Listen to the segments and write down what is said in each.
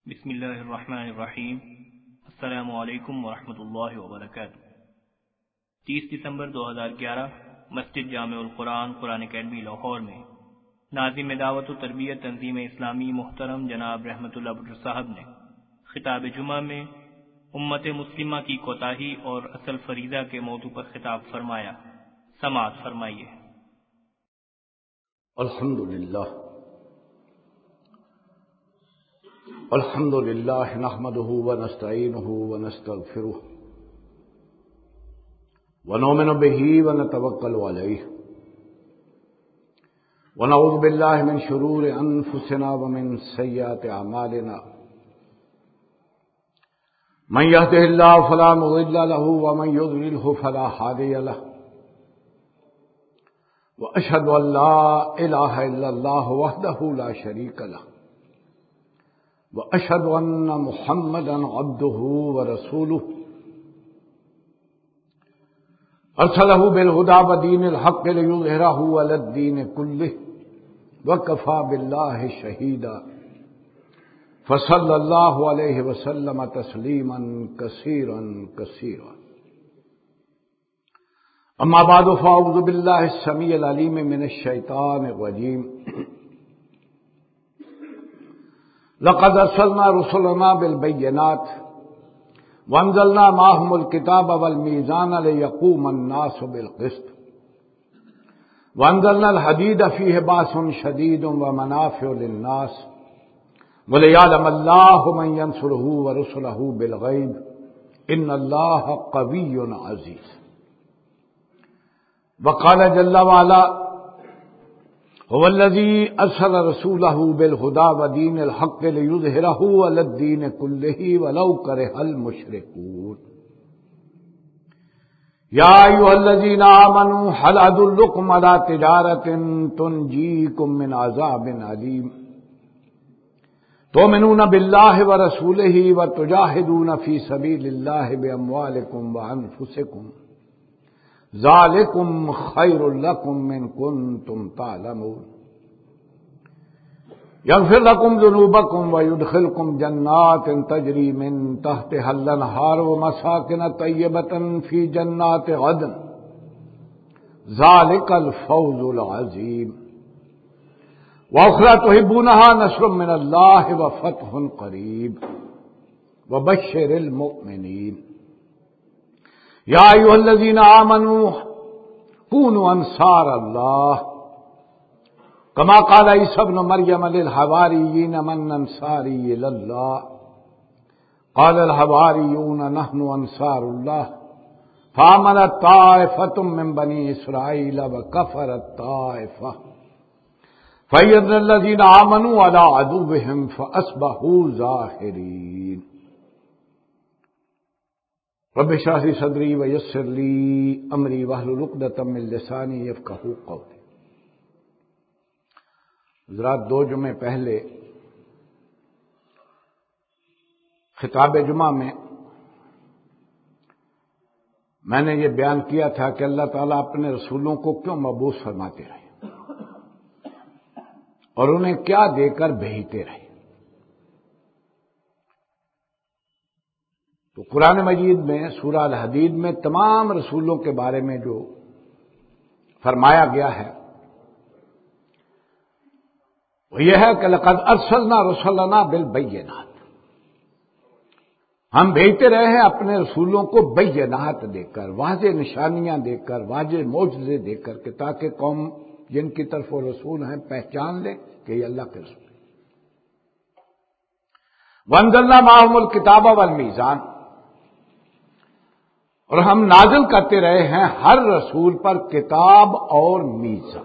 بسم اللہ الرحمن الرحیم۔ السلام علیکم ورحمۃ اللہ وبرکاتہ۔ 30 دسمبر 2011 مسجد جامع القرآن قرآن اکیڈمی لاہور میں ناظم دعوت و تربیت تنظیم اسلامی محترم جناب رحمت اللہ بٹر صاحب نے خطاب جمعہ میں امت مسلمہ کی کوتاہی اور اصل فریضہ کے موضوع پر خطاب فرمایا۔ سماعت فرمائیے۔ الحمد للہ نحمده ونستعینه ونستغفره ونؤمن به ونتوکل علیہ ونعوذ باللہ من شرور انفسنا ومن سیئات اعمالنا من يهده الله فلا مضل له ومن يضلل فلا هادي له واشهد ان لا اله الا الله وحده لا شريك له وأشهد أن محمدا عبده ورسوله أرسله بالهدى ودين الحق ليظهره على الدين كله وكفى بالله شهيدا فصلى الله عليه وسلم تسليما كثيرا كثيرا أما بعد فأعوذ بالله السميع العليم من الشيطان الرجيم لقد ارسلنا رسلنا بالبينات وانزلنا معهم الكتاب والميزان ليقوم الناس بالقسط وانزلنا الحديد فيه باس شديد ومنافع للناس وليعلم الله من ينصره ورسله بالغيب ان الله قوي عزيز وقال جل وعلا هو الذي أرسل رسوله بالهدى ودين الحق ليظهره على الدين كله ولو كره المشركون يا أيها الذين آمنوا هل أدلكم على تجارة تنجيكم من عذاب أليم تؤمنون بالله ورسوله وتجاهدون في سبيل الله بأموالكم وأنفسكم ذالکم خیر لکم من کنتم تعلمون یغفر لکم ذنوبکم ویدخلکم جنات تجری من تحتها الانہار ومساکن طیبۃ فی جنات عدن ذالک الفوز العظیم واخری تحبونها نصر من اللہ وفتح قریب وبشر المؤمنین یا ایھا الذین آمنوا کونوا انصار اللہ کما قال عیسی ابن مریم للحواریین من انصاری الی اللہ قال الحواریون نحن انصار اللہ فآمنت طائفۃ من بنی اسرائیل وکفرت طائفۃ فأیدنا الذین آمنوا علی عدوهم فأصبحوا ظاہرین رب اشرح لی صدری ویسر لی امری واحلل عقدۃ من لسانی یفقہوا قولی۔ حضرات، 2 جمعے پہلے خطاب جمعہ میں نے یہ بیان کیا تھا کہ اللہ تعالیٰ اپنے رسولوں کو کیوں مبعوث فرماتے رہے اور انہیں کیا دے کر بھیجتے رہے۔ تو قرآن مجید میں سورہ الحدید میں تمام رسولوں کے بارے میں جو فرمایا گیا ہے وہ یہ ہے کہ لقد ارسلنا رسلنا بالبینات، ہم بھیجتے رہے ہیں اپنے رسولوں کو بینات دے کر، واضح نشانیاں دے کر، واضح معجزے دے کر، کہ تاکہ قوم جن کی طرف وہ رسول ہیں پہچان لے کہ یہ اللہ کے رسول ہیں۔ وانزلنا معهم الکتاب والمیزان، اور ہم نازل کرتے رہے ہیں ہر رسول پر کتاب اور میزان،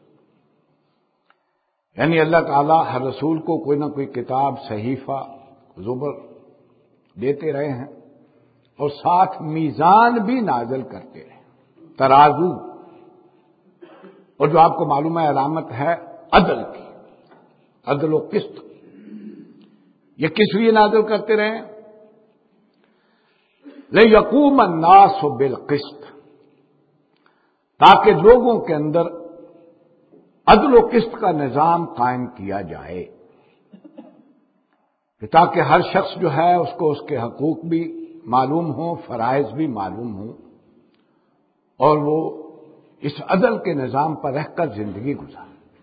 یعنی اللہ تعالیٰ ہر رسول کو کوئی نہ کوئی کتاب، صحیفہ، زبر دیتے رہے ہیں، اور ساتھ میزان بھی نازل کرتے رہے، ترازو، اور جو آپ کو معلوم ہے علامت ہے عدل کی، عدل و قسط۔ یہ کس لیے نازل کرتے رہے؟ لِيَقُومَ النَّاسُ بِالْقِسْطِ، تاکہ لوگوں کے اندر عدل و قسط کا نظام قائم کیا جائے۔ کہ تاکہ ہر شخص جو ہے اس کو اس کے حقوق بھی معلوم ہوں، فرائض بھی معلوم ہوں، اور وہ اس عدل کے نظام پر رہ کر زندگی گزارے۔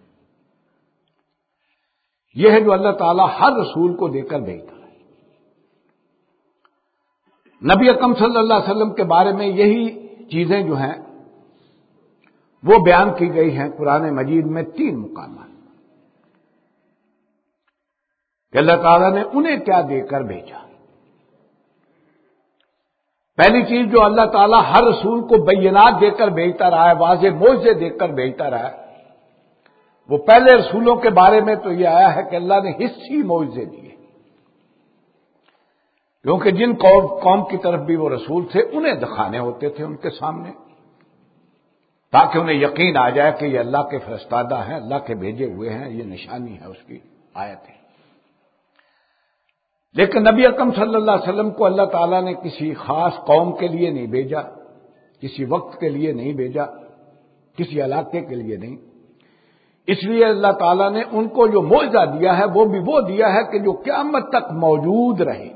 یہ ہے جو اللہ تعالیٰ ہر رسول کو دے کر بھیجتا ہے۔ نبی اکرم صلی اللہ علیہ وسلم کے بارے میں یہی چیزیں جو ہیں وہ بیان کی گئی ہیں قرآن مجید میں 3 مقامات کہ اللہ تعالیٰ نے انہیں کیا دے کر بھیجا۔ پہلی چیز جو اللہ تعالیٰ ہر رسول کو بینات دے کر بھیجتا رہا ہے، واضح معجزے دے کر بھیجتا رہا ہے، وہ پہلے رسولوں کے بارے میں تو یہ آیا ہے کہ اللہ نے حصی معجزے دیے، کیونکہ جن قوم کی طرف بھی وہ رسول تھے انہیں دکھانے ہوتے تھے ان کے سامنے، تاکہ انہیں یقین آ جائے کہ یہ اللہ کے فرستادہ ہیں، اللہ کے بھیجے ہوئے ہیں، یہ نشانی ہے اس کی، آیت ہے۔ لیکن نبی اکرم صلی اللہ علیہ وسلم کو اللہ تعالیٰ نے کسی خاص قوم کے لیے نہیں بھیجا، کسی وقت کے لیے نہیں بھیجا، کسی علاقے کے لیے نہیں، اس لیے اللہ تعالیٰ نے ان کو جو معجزہ دیا ہے وہ بھی وہ دیا ہے کہ جو قیامت تک موجود رہے،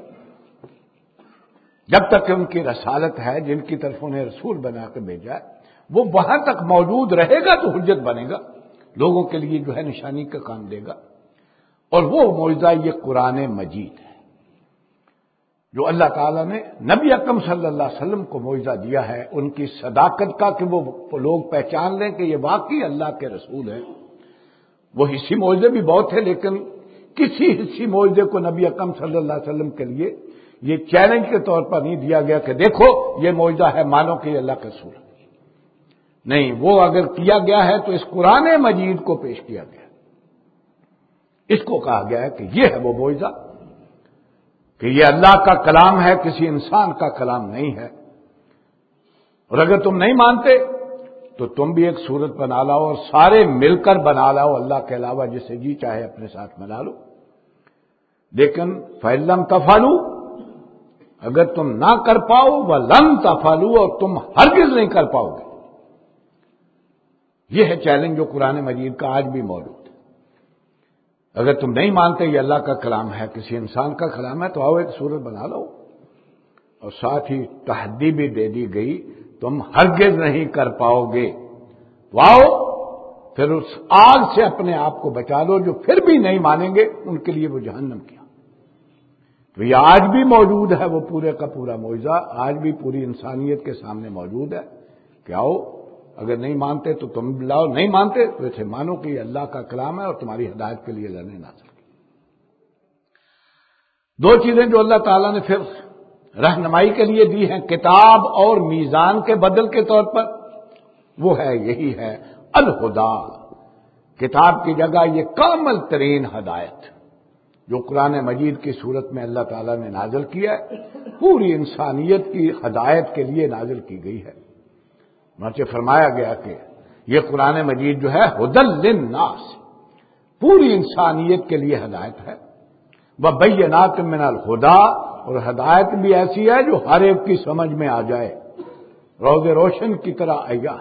جب تک کہ ان کی رسالت ہے، جن کی طرف انہیں رسول بنا کے بھیجا ہے، وہ وہاں تک موجود رہے گا تو حجت بنے گا، لوگوں کے لیے جو ہے نشانی کا کام دے گا۔ اور وہ معجزہ یہ قرآن مجید ہے جو اللہ تعالیٰ نے نبی اکرم صلی اللہ علیہ وسلم کو معجزہ دیا ہے، ان کی صداقت کا کہ وہ لوگ پہچان لیں کہ یہ واقعی اللہ کے رسول ہیں۔ وہ حصی معجزے بھی بہت ہیں، لیکن کسی حصی معجزے کو نبی اکرم صلی اللہ علیہ وسلم کے لیے یہ چیلنج کے طور پر نہیں دیا گیا کہ دیکھو یہ معجزہ ہے، مانو کہ یہ اللہ کا رسول ہے، نہیں، وہ اگر کیا گیا ہے تو اس قرآن مجید کو پیش کیا گیا، اس کو کہا گیا ہے کہ یہ ہے وہ معجزہ کہ یہ اللہ کا کلام ہے، کسی انسان کا کلام نہیں ہے، اور اگر تم نہیں مانتے تو تم بھی ایک صورت بنا لاؤ اور سارے مل کر بنا لاؤ، اللہ کے علاوہ جسے جی چاہے اپنے ساتھ ملا لو، لیکن فَإِن تَفْعَلُوا، اگر تم نہ کر پاؤ، وَلَن تَفْعَلُوا، اور تم ہرگز نہیں کر پاؤ گے۔ یہ ہے چیلنج جو قرآن مجید کا آج بھی موجود ہے۔ اگر تم نہیں مانتے یہ اللہ کا کلام ہے، کسی انسان کا کلام ہے، تو آؤ ایک صورت بنا لو، اور ساتھ ہی تحدید بھی دے دی گئی تم ہرگز نہیں کر پاؤ گے، تو آؤ پھر اس آگ سے اپنے آپ کو بچا لو، جو پھر بھی نہیں مانیں گے ان کے لیے وہ جہنم کیا۔ تو یہ آج بھی موجود ہے، وہ پورے کا پورا معجزہ آج بھی پوری انسانیت کے سامنے موجود ہے کہ آؤ، اگر نہیں مانتے تو تم لاؤ، نہیں مانتے تو اسے مانو کہ یہ اللہ کا کلام ہے اور تمہاری ہدایت کے لیے لڑنے نازل کی۔ 2 چیزیں جو اللہ تعالیٰ نے پھر رہنمائی کے لیے دی ہیں کتاب اور میزان کے بدل کے طور پر، وہ ہے یہی ہے الہدا، کتاب کی جگہ یہ کامل ترین ہدایت جو قرآن مجید کی صورت میں اللہ تعالیٰ نے نازل کیا ہے، پوری انسانیت کی ہدایت کے لیے نازل کی گئی ہے۔ چنانچہ فرمایا گیا کہ یہ قرآن مجید جو ہے ہدی للناس، پوری انسانیت کے لیے ہدایت ہے، وبینات من الہدی، اور ہدایت بھی ایسی ہے جو ہر ایک کی سمجھ میں آ جائے، روز روشن کی طرح آیا۔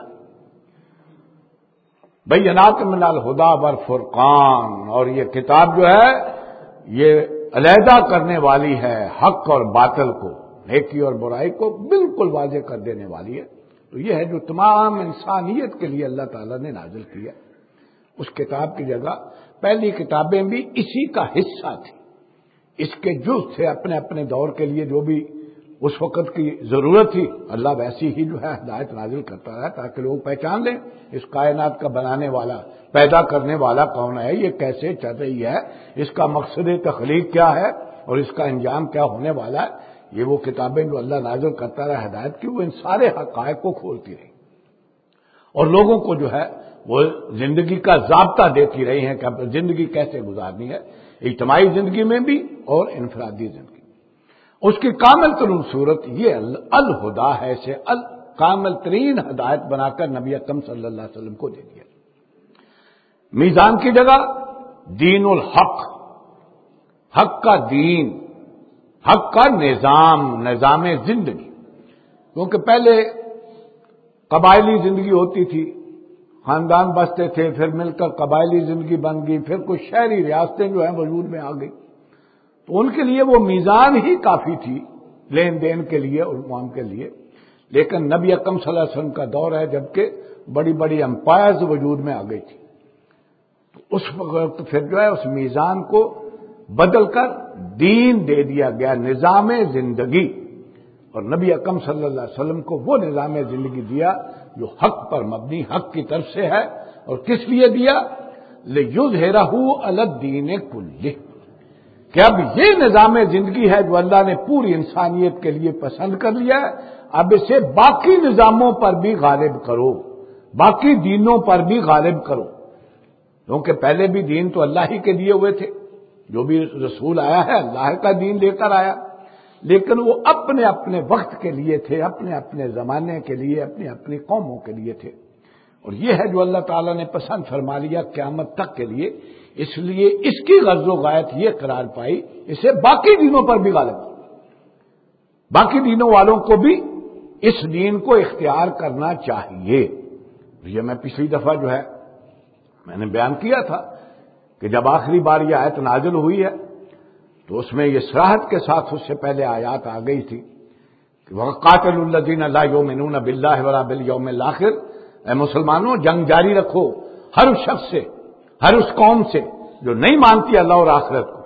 بینات من الہدی والفرقان، اور یہ کتاب جو ہے یہ علیحدہ کرنے والی ہے حق اور باطل کو، نیکی اور برائی کو بالکل واضح کر دینے والی ہے۔ تو یہ ہے جو تمام انسانیت کے لیے اللہ تعالیٰ نے نازل کیا۔ اس کتاب کی جگہ پہلی کتابیں بھی اسی کا حصہ تھی، اس کے جز تھے، اپنے اپنے دور کے لیے جو بھی اس وقت کی ضرورت تھی، اللہ ویسی ہی جو ہے ہدایت نازل کرتا رہا تاکہ لوگ پہچان لیں اس کائنات کا بنانے والا، پیدا کرنے والا کون ہے، یہ کیسے چل رہی ہے، اس کا مقصد تخلیق کیا ہے اور اس کا انجام کیا ہونے والا ہے۔ یہ وہ کتابیں جو اللہ نازل کرتا رہا ہدایت کی، وہ ان سارے حقائق کو کھولتی رہی اور لوگوں کو جو ہے وہ زندگی کا ضابطہ دیتی رہی ہیں کہ اب زندگی کیسے گزارنی ہے، اجتماعی زندگی میں بھی اور انفرادی زندگی۔ اس کی کامل ترین صورت یہ الہدا ہے، اسے کامل ترین ہدایت بنا کر نبی اکرم صلی اللہ علیہ وسلم کو دے دیا۔ میزان کی جگہ دین الحق، حق کا دین، حق کا نظام زندگی، کیونکہ پہلے قبائلی زندگی ہوتی تھی، خاندان بستے تھے، پھر مل کر قبائلی زندگی بن گئی، پھر کچھ شہری ریاستیں جو ہیں وجود میں آ گئی، تو ان کے لیے وہ میزان ہی کافی تھی لین دین کے لیے اور عوام کے لیے. لیکن نبی اکرم صلی اللہ علیہ وسلم کا دور ہے جبکہ بڑی بڑی امپائرز وجود میں آ گئی تھی. تو اس وقت پھر جو ہے اس میزان کو بدل کر دین دے دیا گیا، نظام زندگی. اور نبی اکرم صلی اللہ علیہ وسلم کو وہ نظام زندگی دیا جو حق پر مبنی، حق کی طرف سے ہے. اور کس لیے دیا؟ لِيُظْهِرَهُ عَلَى الدِّينِ كُلِّهِ، کہ اب یہ نظام زندگی ہے جو اللہ نے پوری انسانیت کے لیے پسند کر لیا ہے، اب اسے باقی نظاموں پر بھی غالب کرو، باقی دینوں پر بھی غالب کرو. کیونکہ پہلے بھی دین تو اللہ ہی کے دیے ہوئے تھے، جو بھی رسول آیا ہے اللہ کا دین لے کر آیا، لیکن وہ اپنے اپنے وقت کے لیے تھے، اپنے اپنے زمانے کے لیے، اپنی اپنی قوموں کے لیے تھے. اور یہ ہے جو اللہ تعالیٰ نے پسند فرما لیا قیامت تک کے لیے. اس لیے اس کی غرض و غایت یہ قرار پائی اسے باقی دینوں پر بھی غالب، باقی دینوں والوں کو بھی اس دین کو اختیار کرنا چاہیے. یہ میں پچھلی دفعہ جو ہے میں نے بیان کیا تھا کہ جب آخری بار یہ آیت نازل ہوئی ہے تو اس میں یہ صراحت کے ساتھ اس سے پہلے آیات آ گئی تھی کہ وَقَاتِلُوا الَّذِينَ لَا يُؤْمِنُونَ بِاللَّهِ وَلَا بِالْيَوْمِ الْآخِرِ، اے مسلمانوں جنگ جاری رکھو ہر اس شخص سے، ہر اس قوم سے جو نہیں مانتی اللہ اور آخرت کو.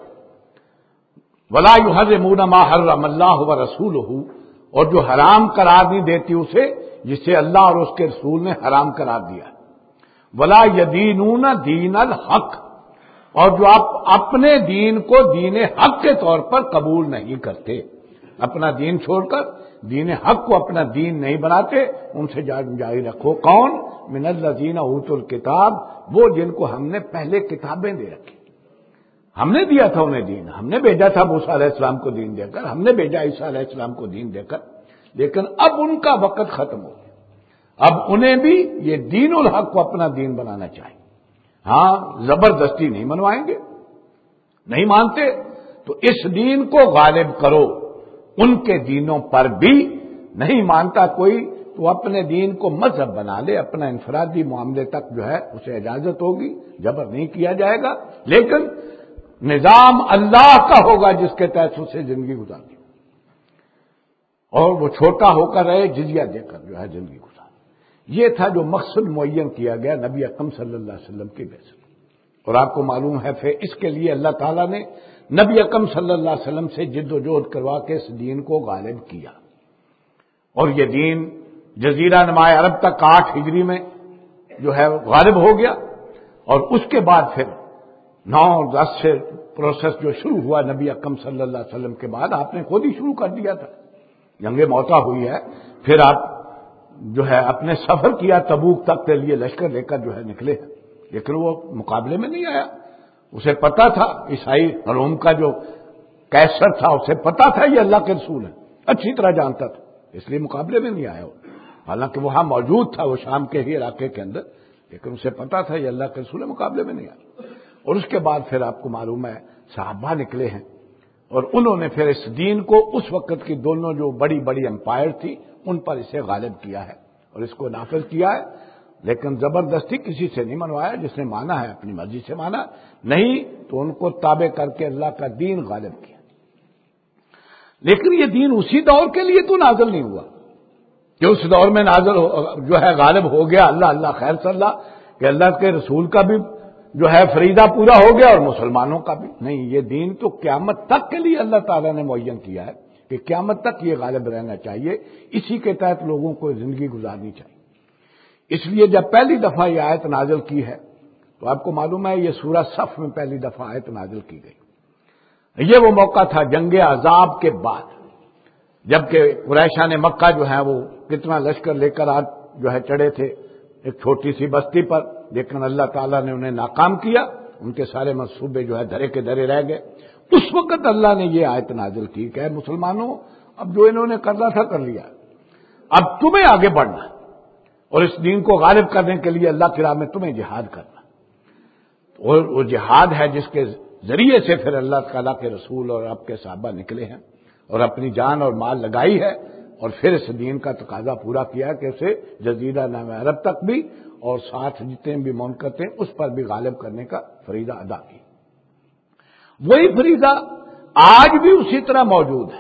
وَلَا يُحَرِّمُونَ مَا حَرَّمَ اللَّهُ وَرَسُولُهُ، اور جو حرام قرار نہیں دیتی اسے جسے اللہ اور اس کے رسول نے حرام قرار دیا. وَلَا يَدِينُونَ دِينَ الْحَقِّ، اور جو آپ اپنے دین کو دین حق کے طور پر قبول نہیں کرتے، اپنا دین چھوڑ کر دین حق کو اپنا دین نہیں بناتے، ان سے جاری رکھو. کون؟ من الذین اوتوا الکتاب، وہ جن کو ہم نے پہلے کتابیں دے رکھی. ہم نے دیا تھا انہیں دین، ہم نے بھیجا تھا موسیٰ علیہ السلام کو دین دے کر، ہم نے بھیجا عیسیٰ علیہ السلام کو دین دے کر، لیکن اب ان کا وقت ختم ہو گیا. اب انہیں بھی یہ دین الحق کو اپنا دین بنانا چاہیے. ہاں زبردستی نہیں منوائیں گے، نہیں مانتے تو اس دین کو غالب کرو. ان کے دینوں پر بھی نہیں مانتا کوئی تو اپنے دین کو مذہب بنا لے، اپنا انفرادی معاملے تک جو ہے اسے اجازت ہوگی، جبر نہیں کیا جائے گا، لیکن نظام اللہ کا ہوگا جس کے تحت اسے زندگی گزارنی، اور وہ چھوٹا ہو کر رہے، جزیہ دے کر جو ہے زندگی گزار. یہ تھا جو مقصد معین کیا گیا نبی اکرم صلی اللہ علیہ وسلم کی بعثت. اور آپ کو معلوم ہے پھر اس کے لیے اللہ تعالیٰ نے نبی اکرم صلی اللہ علیہ وسلم سے جد و جہد کروا کے اس دین کو غالب کیا. اور یہ دین جزیرہ نماء عرب تک 8 ہجری میں جو ہے غالب ہو گیا. اور اس کے بعد پھر 9-10 سے پروسیس جو شروع ہوا نبی اکرم صلی اللہ علیہ وسلم کے بعد، آپ نے خود ہی شروع کر دیا تھا. جنگ موتا ہوئی ہے، پھر آپ جو ہے اپنے سفر کیا تبوک تک کے لیے لشکر لے کر جو ہے نکلے ہیں، لیکن وہ مقابلے میں نہیں آیا. اسے پتا تھا، عیسائی روم کا جو کیسر تھا اسے پتا تھا یہ اللہ کے رسول ہے، اچھی طرح جانتا تھا، اس لیے مقابلے میں نہیں آیا. حالانکہ وہاں موجود تھا وہ شام کے ہی علاقے کے اندر، لیکن اسے پتا تھا یہ اللہ کے رسول ہے، مقابلے میں نہیں آیا. اور اس کے بعد پھر آپ کو معلوم ہے صحابہ نکلے ہیں، اور انہوں نے پھر اس دین کو اس وقت کی دونوں جو بڑی بڑی امپائر تھی ان پر اسے غالب کیا ہے اور اس کو نافذ کیا ہے. لیکن زبردستی کسی سے نہیں منوایا، جس نے مانا ہے اپنی مرضی سے مانا، نہیں تو ان کو تابع کر کے اللہ کا دین غالب کیا. لیکن یہ دین اسی دور کے لیے تو نازل نہیں ہوا کہ اس دور میں نازل جو ہے غالب ہو گیا. اللہ اللہ خیر صلی اللہ کہ اللہ کے رسول کا بھی جو ہے فریضہ پورا ہو گیا اور مسلمانوں کا بھی نہیں. یہ دین تو قیامت تک کے لیے اللہ تعالیٰ نے معین کیا ہے کہ قیامت تک یہ غالب رہنا چاہیے، اسی کے تحت لوگوں کو زندگی گزارنی چاہیے. اس لیے جب پہلی دفعہ یہ آیت نازل کی ہے تو آپ کو معلوم ہے یہ سورہ صف میں پہلی دفعہ آیت نازل کی گئی. یہ وہ موقع تھا جنگ عذاب کے بعد، جبکہ قریشان مکہ جو ہے وہ کتنا لشکر لے کر آج جو ہے چڑھے تھے ایک چھوٹی سی بستی پر، لیکن اللہ تعالیٰ نے انہیں ناکام کیا، ان کے سارے منصوبے جو ہے دھرے کے دھرے رہ گئے. اس وقت اللہ نے یہ آیت نازل کی کہ اے مسلمانوں اب جو انہوں نے کرنا تھا کر لیا، اب تمہیں آگے بڑھنا اور اس دین کو غالب کرنے کے لیے اللہ کی راہ میں تمہیں جہاد کرنا. اور وہ جہاد ہے جس کے ذریعے سے پھر اللہ تعالیٰ کے رسول اور آپ کے صحابہ نکلے ہیں اور اپنی جان اور مال لگائی ہے، اور پھر اس دین کا تقاضا پورا کیا کہ اسے جزیرہ نماء عرب تک بھی اور ساتھ جتنے بھی منکر تھے اس پر بھی غالب کرنے کا فریضہ ادا کی. وہی فریضہ آج بھی اسی طرح موجود ہے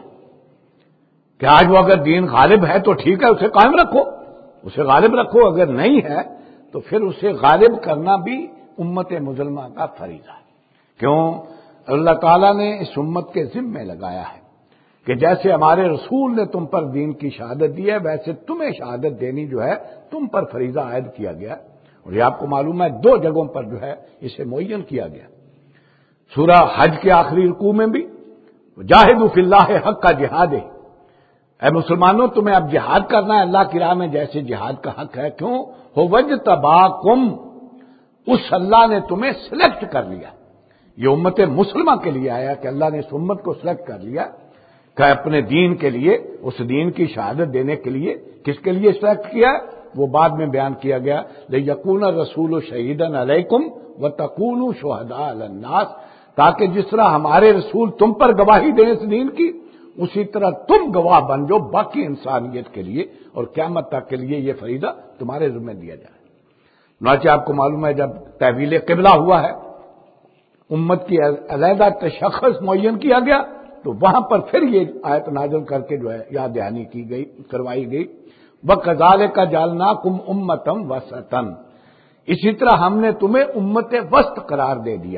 کہ آج وہ اگر دین غالب ہے تو ٹھیک ہے، اسے قائم رکھو، اسے غالب رکھو، اگر نہیں ہے تو پھر اسے غالب کرنا بھی امت مسلمہ کا فریضہ ہے۔ کیوں؟ اللہ تعالیٰ نے اس امت کے ذمے لگایا ہے کہ جیسے ہمارے رسول نے تم پر دین کی شہادت دی ہے، ویسے تمہیں شہادت دینی جو ہے تم پر فریضہ عائد کیا گیا، اور یہ آپ کو معلوم ہے 2 جگہوں پر جو ہے اسے معین کیا گیا۔ سورہ حج کے آخری رکوع میں بھی جاہدوا فی اللہ حق کا جہاد ہے، اے مسلمانوں تمہیں اب جہاد کرنا ہے اللہ کی راہ میں جیسے جہاد کا حق ہے۔ کیوں؟ وَاجْتَبَاكُمْ، اس اللہ نے تمہیں سلیکٹ کر لیا۔ یہ امت مسلمہ کے لیے آیا کہ اللہ نے اس امت کو سلیکٹ کر لیا کہ اپنے دین کے لیے، اس دین کی شہادت دینے کے لیے۔ کس کے لیے سلیکٹ کیا؟ وہ بعد میں بیان کیا گیا، لِيَكُونَ الرَّسُولُ شَهِيدًا عَلَيْكُمْ وَتَكُونُوا شُهَدَاءَ عَلَى النَّاسِ، تاکہ جس طرح ہمارے رسول تم پر گواہی دیں اس دین کی، اسی طرح تم گواہ بن جو باقی انسانیت کے لیے، اور قیامت تک کے لیے یہ فریضہ تمہارے ذمہ دیا جائے۔ چنانچہ آپ کو معلوم ہے جب تحویل قبلہ ہوا ہے، امت کی علیحدہ تشخص معین کیا گیا، تو وہاں پر پھر یہ آیت نازل کر کے جو ہے یاد دہانی کی گئی، کروائی گئی، وَكَذَلِكَ جَعَلْنَاكُمْ أُمَّةً وَسَطًا، اسی طرح ہم نے تمہیں امت وسط قرار دے دیا۔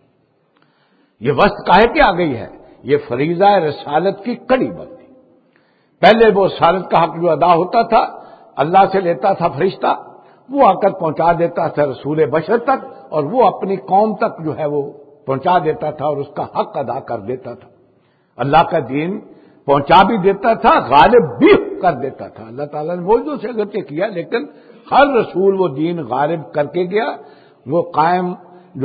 یہ وسط کاہے کے آ گئی ہے؟ یہ فریضہ رسالت کی کڑی بنتی۔ پہلے وہ رسالت کا حق جو ادا ہوتا تھا اللہ سے لیتا تھا فرشتہ، وہ آ کر پہنچا دیتا تھا رسول بشر تک، اور وہ اپنی قوم تک جو ہے وہ پہنچا دیتا تھا اور اس کا حق ادا کر دیتا تھا۔ اللہ کا دین پہنچا بھی دیتا تھا، غالب بھی کر دیتا تھا۔ اللہ تعالیٰ نے موجودوں سے اگرچہ کیا، لیکن ہر رسول وہ دین غالب کر کے گیا، وہ قائم جو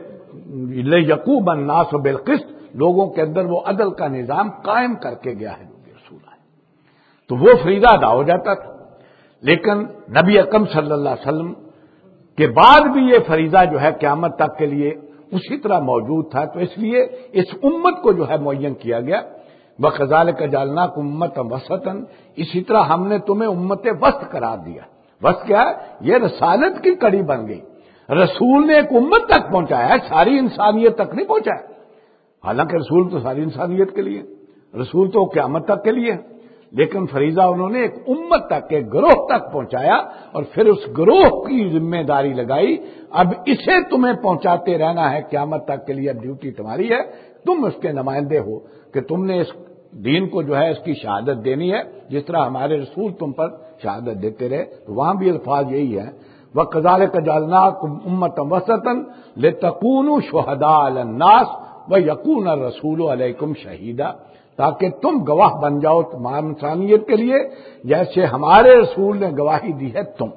لِيَقُومَ النَّاسُ بِالْقِسْطِ، لوگوں کے اندر وہ عدل کا نظام قائم کر کے گیا ہے جو رسول آئے، تو وہ فریضہ ادا ہو جاتا تھا۔ لیکن نبی اکرم صلی اللہ علیہ وسلم کے بعد بھی یہ فریضہ جو ہے قیامت تک کے لیے اسی طرح موجود تھا، تو اس لیے اس امت کو جو ہے معین کیا گیا، وَكَذَلِكَ جَعَلْنَاكُمْ أُمَّةً وَسَطًا، اسی طرح ہم نے تمہیں امت وسط قرار دیا۔ وسط کیا ہے؟ یہ رسالت کی کڑی بن گئی۔ رسول نے ایک امت تک پہنچایا ہے، ساری انسانیت تک نہیں پہنچایا، حالانکہ رسول تو ساری انسانیت کے لیے، رسول تو قیامت تک کے لیے، لیکن فریضہ انہوں نے ایک امت تک، ایک گروہ تک پہنچایا، اور پھر اس گروہ کی ذمہ داری لگائی، اب اسے تمہیں پہنچاتے رہنا ہے قیامت تک کے لیے، اب ڈیوٹی تمہاری ہے، تم اس کے نمائندے ہو کہ تم نے اس دین کو جو ہے اس کی شہادت دینی ہے، جس طرح ہمارے رسول تم پر شہادت دیتے رہے۔ تو وہاں بھی الفاظ یہی ہے، وَكَذَلِكَ جَعَلْنَاكُمْ أُمَّةً وَسَطًا لِتَكُونُوا شُهَدَاءَ عَلَى النَّاسِ وَيَكُونَ الرَّسُولُ عَلَيْكُمْ شَهِيدًا، تاکہ تم گواہ بن جاؤ تمام انسانیت کے لیے جیسے ہمارے رسول نے گواہی دی ہے تم۔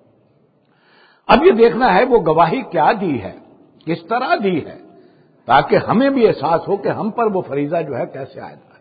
اب یہ دیکھنا ہے وہ گواہی کیا دی ہے، کس طرح دی ہے، تاکہ ہمیں بھی احساس ہو کہ ہم پر وہ فریضہ جو ہے کیسے عائد ہے۔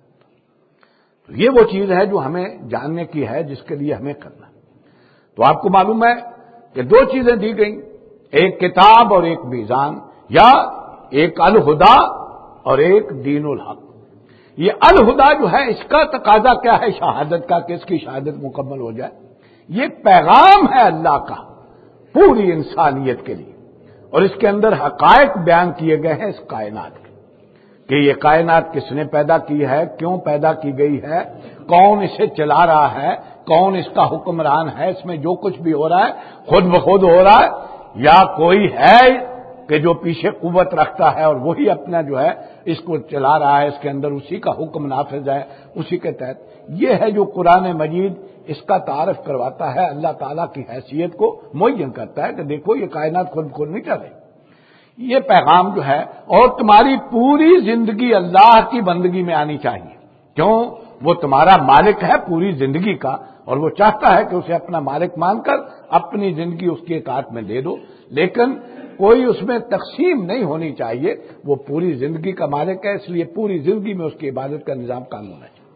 تو یہ وہ چیز ہے جو ہمیں جاننے کی ہے، جس کے لیے ہمیں کرنا۔ تو آپ کو معلوم ہے کہ 2 چیزیں دی گئیں، ایک کتاب اور ایک میزان، یا ایک الہدا اور ایک دین الحق۔ یہ الہدا جو ہے اس کا تقاضا کیا ہے شہادت کا، کہ اس کی شہادت مکمل ہو جائے۔ یہ پیغام ہے اللہ کا پوری انسانیت کے لیے، اور اس کے اندر حقائق بیان کیے گئے ہیں اس کائنات کے، کہ یہ کائنات کس نے پیدا کی ہے، کیوں پیدا کی گئی ہے، کون اسے چلا رہا ہے، کون اس کا حکمران ہے، اس میں جو کچھ بھی ہو رہا ہے خود بخود ہو رہا ہے، یا کوئی ہے کہ جو پیچھے قوت رکھتا ہے اور وہی اپنا جو ہے اس کو چلا رہا ہے، اس کے اندر اسی کا حکم نافذ ہے، اسی کے تحت۔ یہ ہے جو قرآن مجید اس کا تعارف کرواتا ہے، اللہ تعالیٰ کی حیثیت کو معین کرتا ہے کہ دیکھو یہ کائنات خود بخود نہیں چل رہی، یہ پیغام جو ہے، اور تمہاری پوری زندگی اللہ کی بندگی میں آنی چاہیے۔ کیوں؟ وہ تمہارا مالک ہے پوری زندگی کا، اور وہ چاہتا ہے کہ اسے اپنا مالک مان کر اپنی زندگی اس کے اطاعت میں دے دو، لیکن کوئی اس میں تقسیم نہیں ہونی چاہیے، وہ پوری زندگی کا مالک ہے، اس لیے پوری زندگی میں اس کی عبادت کا نظام قائم ہونا چاہیے۔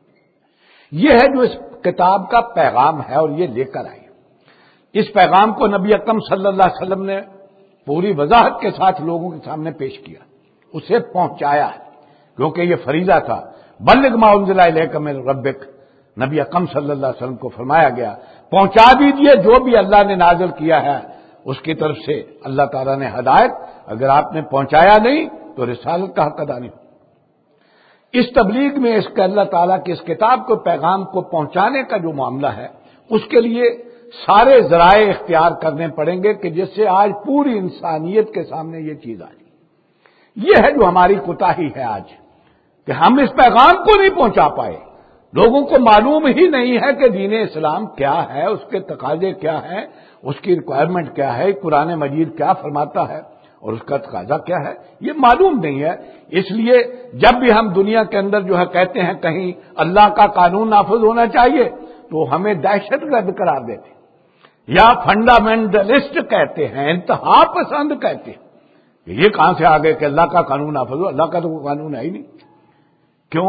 یہ ہے جو اس کتاب کا پیغام ہے، اور یہ لے کر آئی۔ اس پیغام کو نبی اکرم صلی اللہ علیہ وسلم نے پوری وضاحت کے ساتھ لوگوں کے سامنے پیش کیا، اسے پہنچایا ہے، کیونکہ یہ فریضہ تھا، بلغ ما انزل الیک من ربک، نبی اکرم صلی اللہ علیہ وسلم کو فرمایا گیا پہنچا دیجئے جو بھی اللہ نے نازل کیا ہے اس کی طرف سے اللہ تعالیٰ نے ہدایت، اگر آپ نے پہنچایا نہیں تو رسالت کا حق ادا نہیں۔ اس تبلیغ میں اس کے اللہ تعالیٰ کی اس کتاب کو پیغام کو پہنچانے کا جو معاملہ ہے اس کے لیے سارے ذرائع اختیار کرنے پڑیں گے کہ جس سے آج پوری انسانیت کے سامنے یہ چیز آ جائے۔ یہ ہے جو ہماری کوتاہی ہے آج، کہ ہم اس پیغام کو نہیں پہنچا پائے۔ لوگوں کو معلوم ہی نہیں ہے کہ دین اسلام کیا ہے، اس کے تقاضے کیا ہیں، اس کی ریکوائرمنٹ کیا ہے، قرآن مجید کیا فرماتا ہے اور اس کا تقاضا کیا ہے، یہ معلوم نہیں ہے۔ اس لیے جب بھی ہم دنیا کے اندر جو ہے کہتے ہیں کہیں اللہ کا قانون نافذ ہونا چاہیے تو ہمیں دہشت گرد قرار دیتے ہیں، یا فنڈامنٹلسٹ کہتے ہیں، انتہا پسند کہتے ہیں۔ یہ کہاں سے آ گئے کہ اللہ کا قانون نافذ ہو؟ اللہ کا تو کوئی قانون ہے ہی نہیں۔ کیوں؟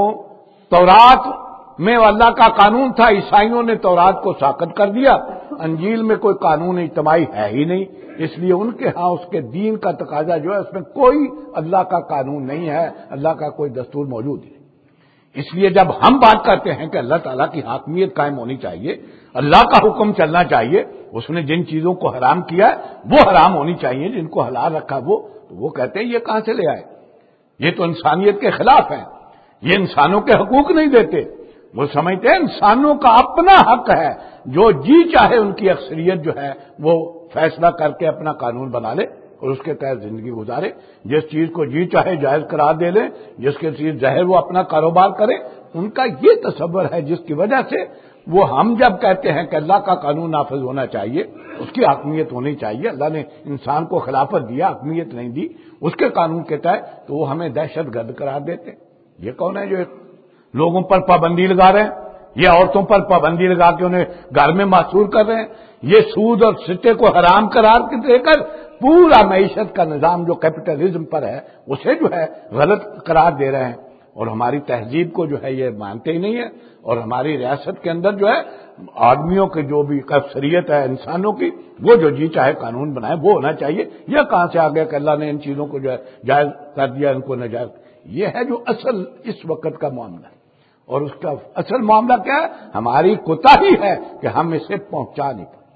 تورات میں اللہ کا قانون تھا، عیسائیوں نے تورات کو ساقط کر دیا، انجیل میں کوئی قانون اجتماعی ہے ہی نہیں، اس لیے ان کے ہاں اس کے دین کا تقاضا جو ہے اس میں کوئی اللہ کا قانون نہیں ہے، اللہ کا کوئی دستور موجود نہیں۔ اس لیے جب ہم بات کرتے ہیں کہ اللہ تعالیٰ کی حاکمیت قائم ہونی چاہیے، اللہ کا حکم چلنا چاہیے، اس نے جن چیزوں کو حرام کیا ہے وہ حرام ہونی چاہیے، جن کو حلال رکھا وہ کہتے ہیں یہ کہاں سے لے آئے؟ یہ تو انسانیت کے خلاف ہے، یہ انسانوں کے حقوق نہیں دیتے۔ وہ سمجھتے ہیں انسانوں کا اپنا حق ہے، جو جی چاہے ان کی اکثریت جو ہے وہ فیصلہ کر کے اپنا قانون بنا لے اور اس کے تحت زندگی گزارے، جس چیز کو جی چاہے جائز قرار دے لیں، جس کے چیز ظاہر وہ اپنا کاروبار کرے۔ ان کا یہ تصور ہے جس کی وجہ سے وہ ہم جب کہتے ہیں کہ اللہ کا قانون نافذ ہونا چاہیے، اس کی حاکمیت ہونی چاہیے، اللہ نے انسان کو خلافت دیا، حاکمیت نہیں دی اس کے قانون کے تحت، تو وہ ہمیں دہشت گرد قرار دیتے ہیں۔ یہ کون ہے جو لوگوں پر پابندی لگا رہے ہیں؟ یہ عورتوں پر پابندی لگا کے انہیں گھر میں محصور کر رہے ہیں، یہ سود اور سٹے کو حرام قرار دے کر پورا معیشت کا نظام جو کیپٹلزم پر ہے اسے جو ہے غلط قرار دے رہے ہیں، اور ہماری تہذیب کو جو ہے یہ مانتے ہی نہیں ہے، اور ہماری ریاست کے اندر جو ہے آدمیوں کی جو بھی اکثریت ہے انسانوں کی، وہ جو جی چاہے قانون بنائے وہ ہونا چاہیے۔ یہ کہاں سے آ گیا کہ اللہ نے ان چیزوں کو جو ہے جائز کر دیا، ان کو ناجائز؟ یہ ہے جو اصل اس وقت کا معاملہ ہے، اور اس کا اصل معاملہ کیا ہے؟ ہماری کوتاہی ہے کہ ہم اسے پہنچا نہیں پائے۔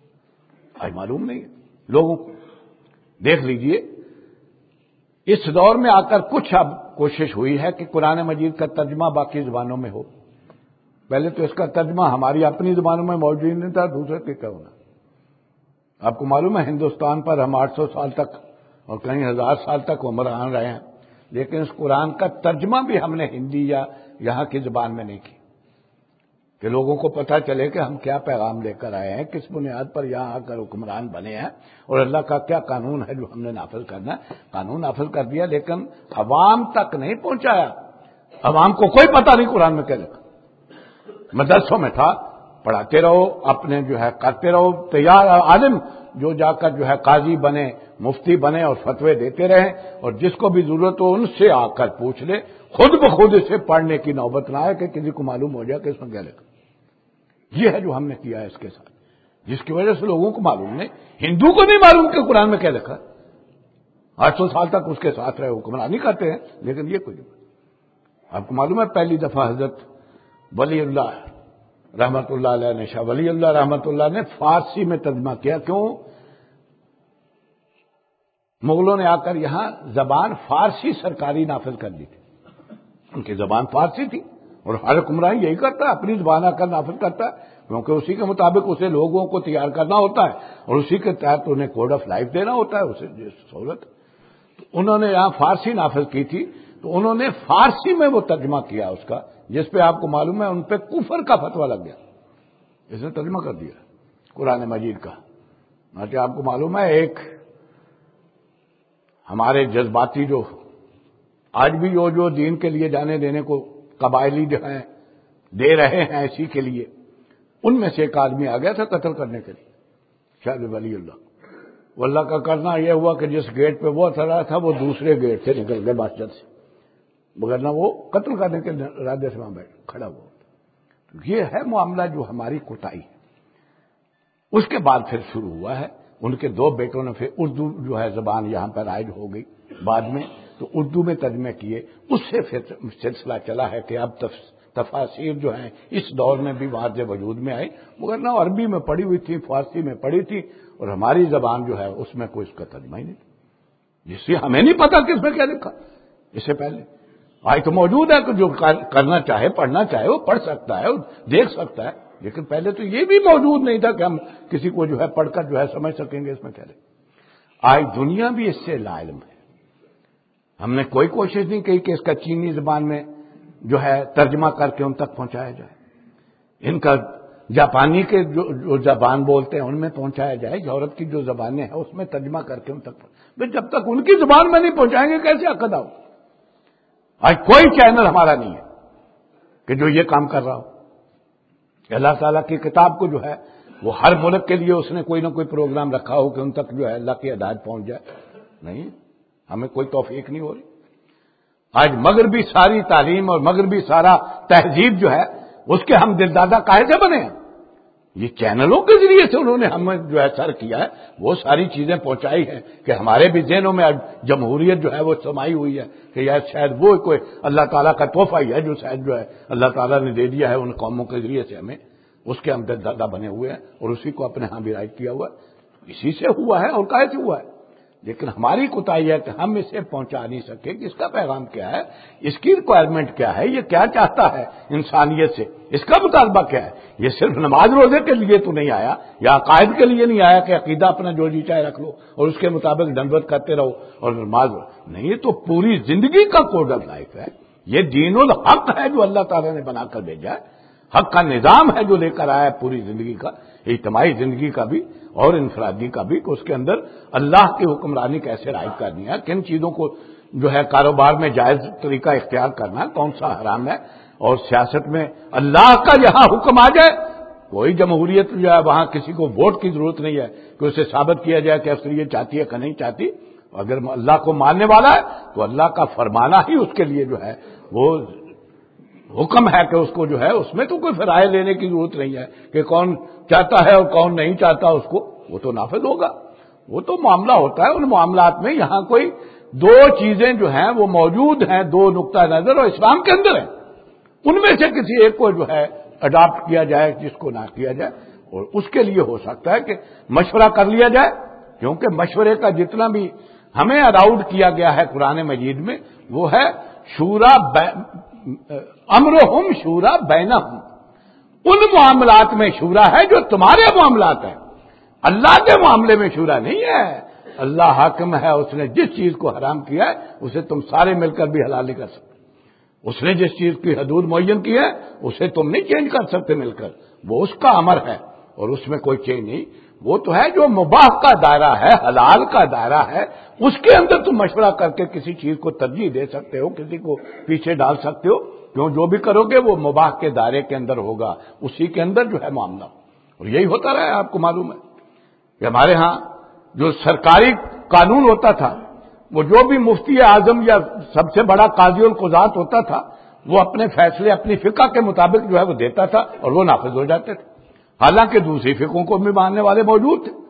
آج معلوم نہیں ہے لوگوں کو۔ دیکھ لیجئے اس دور میں آ کر کچھ اب کوشش ہوئی ہے کہ قرآن مجید کا ترجمہ باقی زبانوں میں ہو۔ پہلے تو اس کا ترجمہ ہماری اپنی زبانوں میں موجود نہیں تھا، دوسرے کے کیا ہونا۔ آپ کو معلوم ہے ہندوستان پر ہم 800 سال تک اور کہیں 1000 سال تک حکمران رہے ہیں، لیکن اس قرآن کا ترجمہ بھی ہم نے ہندی یا یہاں کی زبان میں نہیں کی، کہ لوگوں کو پتہ چلے کہ ہم کیا پیغام لے کر آئے ہیں، کس بنیاد پر یہاں آ کر حکمران بنے ہیں، اور اللہ کا کیا قانون ہے جو ہم نے نافذ کرنا ہے۔ قانون نافذ کر دیا لیکن عوام تک نہیں پہنچایا۔ عوام کو کوئی پتہ نہیں قرآن میں کیا لکھا۔ مدرسوں میں تھا، پڑھاتے رہو، اپنے جو ہے کرتے رہو، تیار عالم جو جا کر جو ہے قاضی بنے، مفتی بنے اور فتوے دیتے رہیں، اور جس کو بھی ضرورت ہو ان سے آ کر پوچھ لے، خود بخود اسے پڑھنے کی نوبت نہ آئے کہ کسی کو معلوم ہو جائے کہ اس میں کیا لکھا۔ یہ ہے جو ہم نے کیا ہے اس کے ساتھ، جس کی وجہ سے لوگوں کو معلوم نہیں، ہندو کو نہیں معلوم کہ قرآن میں کیا لکھا۔ 800 سال تک اس کے ساتھ رہے، حکمرانی کرتے ہیں، لیکن یہ کوئی نہیں۔ آپ کو معلوم ہے پہلی دفعہ حضرت ولی اللہ رحمت اللہ علیہ نے، شاہ ولی اللہ رحمت اللہ نے فارسی میں ترجمہ کیا۔ کیوں؟ مغلوں نے آ کر یہاں زبان فارسی سرکاری نافذ کر دی تھی، ان کی زبان فارسی تھی، اور ہر حکمران یہی کرتا ہے، اپنی زبان آ کر نافذ کرتا ہے، کیونکہ اسی کے مطابق اسے لوگوں کو تیار کرنا ہوتا ہے اور اسی کے تحت انہیں کوڈ آف لائف دینا ہوتا ہے اسے سہولت۔ تو انہوں نے یہاں فارسی نافذ کی تھی، تو انہوں نے فارسی میں وہ ترجمہ کیا اس کا، جس پہ آپ کو معلوم ہے ان پہ کفر کا فتویٰ لگ گیا، اس نے ترجمہ کر دیا قرآن مجید کا۔ آپ کو معلوم ہے ایک ہمارے جذباتی جو آج بھی جو دین کے لیے جانے دینے کو قبائلی جو ہیں دے رہے ہیں اسی کے لیے، ان میں سے ایک آدمی آ گیا تھا قتل کرنے کے لیے شاہ ولی اللہ۔ وہ اللہ کا کرنا یہ ہوا کہ جس گیٹ پہ وہ چلا تھا وہ دوسرے گیٹ سے نکل گئے مسجد سے، مگر وہ قتل کرنے کے ارادے سے وہاں بیٹھ کھڑا ہوا۔ یہ ہے معاملہ جو ہماری کوتاہی ہے۔ اس کے بعد پھر شروع ہوا ہے، ان کے 2 بیٹوں نے پھر اردو جو ہے زبان یہاں پر رائج ہو گئی بعد میں، تو اردو میں ترجمے کیے، اس سے پھر سلسلہ چلا ہے کہ اب تفاسیر جو ہیں اس دور میں بھی واضح وجود میں آئی، مگر نہ عربی میں پڑھی ہوئی تھی، فارسی میں پڑھی تھی، اور ہماری زبان جو ہے اس میں کوئی اس کا ترجمہ ہی نہیں، جس سے ہمیں نہیں پتا کہ اس میں کیا لکھا اس سے پہلے۔ آج تو موجود ہے کہ جو کرنا چاہے پڑھنا چاہے وہ پڑھ سکتا ہے، دیکھ سکتا ہے، لیکن پہلے تو یہ بھی موجود نہیں تھا کہ ہم کسی کو جو ہے پڑھ کر جو ہے سمجھ سکیں گے اس میں پہلے۔ آج دنیا بھی اس سے لا علم ہے۔ ہم نے کوئی کوشش نہیں کی کہ اس کا چینی زبان میں جو ہے ترجمہ کر کے ان تک پہنچایا جائے، ان کا جاپانی کے جو زبان بولتے ہیں ان میں پہنچایا جائے، یورپ کی جو زبانیں ہیں اس میں ترجمہ کر کے ان تک جب تک ان کی زبان میں نہیں پہنچائیں گے کیسے عقد آؤ؟ آج کوئی چینل ہمارا نہیں ہے کہ جو یہ کام کر رہا ہو۔ اللہ تعالیٰ کی کتاب کو جو ہے وہ ہر ملک کے لیے اس نے کوئی نہ کوئی پروگرام رکھا ہو کہ ان تک جو ہے اللہ کی ہدایت پہنچ جائے، نہیں، ہمیں کوئی توفیق نہیں ہو رہی۔ آج مغربی ساری تعلیم اور مغربی سارا تہذیب جو ہے اس کے ہم دلدادہ کاہے سے بنے ہیں؟ یہ چینلوں کے ذریعے سے انہوں نے ہمیں جو ہے سر کیا ہے، وہ ساری چیزیں پہنچائی ہیں کہ ہمارے بھی ذہنوں میں جمہوریت جو ہے وہ سمائی ہوئی ہے کہ یار شاید وہ کوئی اللہ تعالیٰ کا تحفہ ہی ہے جو شاید جو ہے اللہ تعالیٰ نے دے دیا ہے ان قوموں کے ذریعے سے ہمیں، اس کے ہم دلدادہ بنے ہوئے ہیں اور اسی کو اپنے ہاں بھی رائج کیا ہوا ہے، اسی سے ہوا ہے اور کہے سے ہوا ہے۔ لیکن ہماری کوتاہی ہے کہ ہم اسے پہنچا نہیں سکے کہ اس کا پیغام کیا ہے، اس کی ریکوائرمنٹ کیا ہے، یہ کیا چاہتا ہے انسانیت سے، اس کا مطالبہ کیا ہے۔ یہ صرف نماز روزے کے لیے تو نہیں آیا یا عقائد کے لیے نہیں آیا کہ عقیدہ اپنا جو جی چاہے رکھ لو اور اس کے مطابق ڈنڈوت کرتے رہو اور نماز نہیں، یہ تو پوری زندگی کا کوڈ آف لائف ہے۔ یہ دین الحق ہے جو اللہ تعالیٰ نے بنا کر بھیجا ہے، حق کا نظام ہے جو لے کر آیا ہے پوری زندگی کا، اجتماعی زندگی کا بھی اور انفرادی کا بھی، کہ اس کے اندر اللہ کی حکمرانی کیسے رائج کرنی ہے، کن چیزوں کو جو ہے کاروبار میں جائز طریقہ اختیار کرنا ہے، کون سا حرام ہے، اور سیاست میں اللہ کا جہاں حکم آ جائے کوئی جمہوریت جو ہے وہاں کسی کو ووٹ کی ضرورت نہیں ہے کہ اسے ثابت کیا جائے کہ اکثریت چاہتی ہے کہ نہیں چاہتی۔ اگر اللہ کو ماننے والا ہے تو اللہ کا فرمانا ہی اس کے لیے جو ہے وہ حکم ہے کہ اس کو جو ہے اس میں تو کوئی رائے لینے کی ضرورت نہیں ہے کہ کون چاہتا ہے اور کون نہیں چاہتا اس کو، وہ تو نافذ ہوگا۔ وہ تو معاملہ ہوتا ہے، ان معاملات میں یہاں کوئی دو چیزیں جو ہیں وہ موجود ہیں، دو نقطہ نظر اور اسلام کے اندر ہیں، ان میں سے کسی ایک کو جو ہے اڈاپٹ کیا جائے، جس کو نہ کیا جائے، اور اس کے لیے ہو سکتا ہے کہ مشورہ کر لیا جائے، کیونکہ مشورے کا جتنا بھی ہمیں الاؤڈ کیا گیا ہے قرآن مجید میں وہ ہے شورا امرہم شورا بینہم، ان معاملات میں شورا ہے جو تمہارے معاملات ہیں، اللہ کے معاملے میں شورا نہیں ہے۔ اللہ حاکم ہے، اس نے جس چیز کو حرام کیا ہے اسے تم سارے مل کر بھی حلال نہیں کر سکتے، اس نے جس چیز کی حدود معین کی ہے اسے تم نہیں چینج کر سکتے مل کر، وہ اس کا امر ہے اور اس میں کوئی چینج نہیں۔ وہ تو ہے جو مباح کا دائرہ ہے، حلال کا دائرہ ہے، اس کے اندر تم مشورہ کر کے کسی چیز کو ترجیح دے سکتے ہو، کسی کو پیچھے ڈال سکتے ہو، کیوں جو بھی کرو گے وہ مباح کے دائرے کے اندر ہوگا، اسی کے اندر جو ہے معاملہ۔ اور یہی ہوتا رہا ہے، آپ کو معلوم ہے کہ ہمارے ہاں جو سرکاری قانون ہوتا تھا وہ جو بھی مفتی اعظم یا سب سے بڑا قاضی القضات ہوتا تھا وہ اپنے فیصلے اپنی فقہ کے مطابق جو ہے وہ دیتا تھا اور وہ نافذ ہو جاتے تھے، حالانکہ دوسری فقہوں کو بھی ماننے والے موجود تھے۔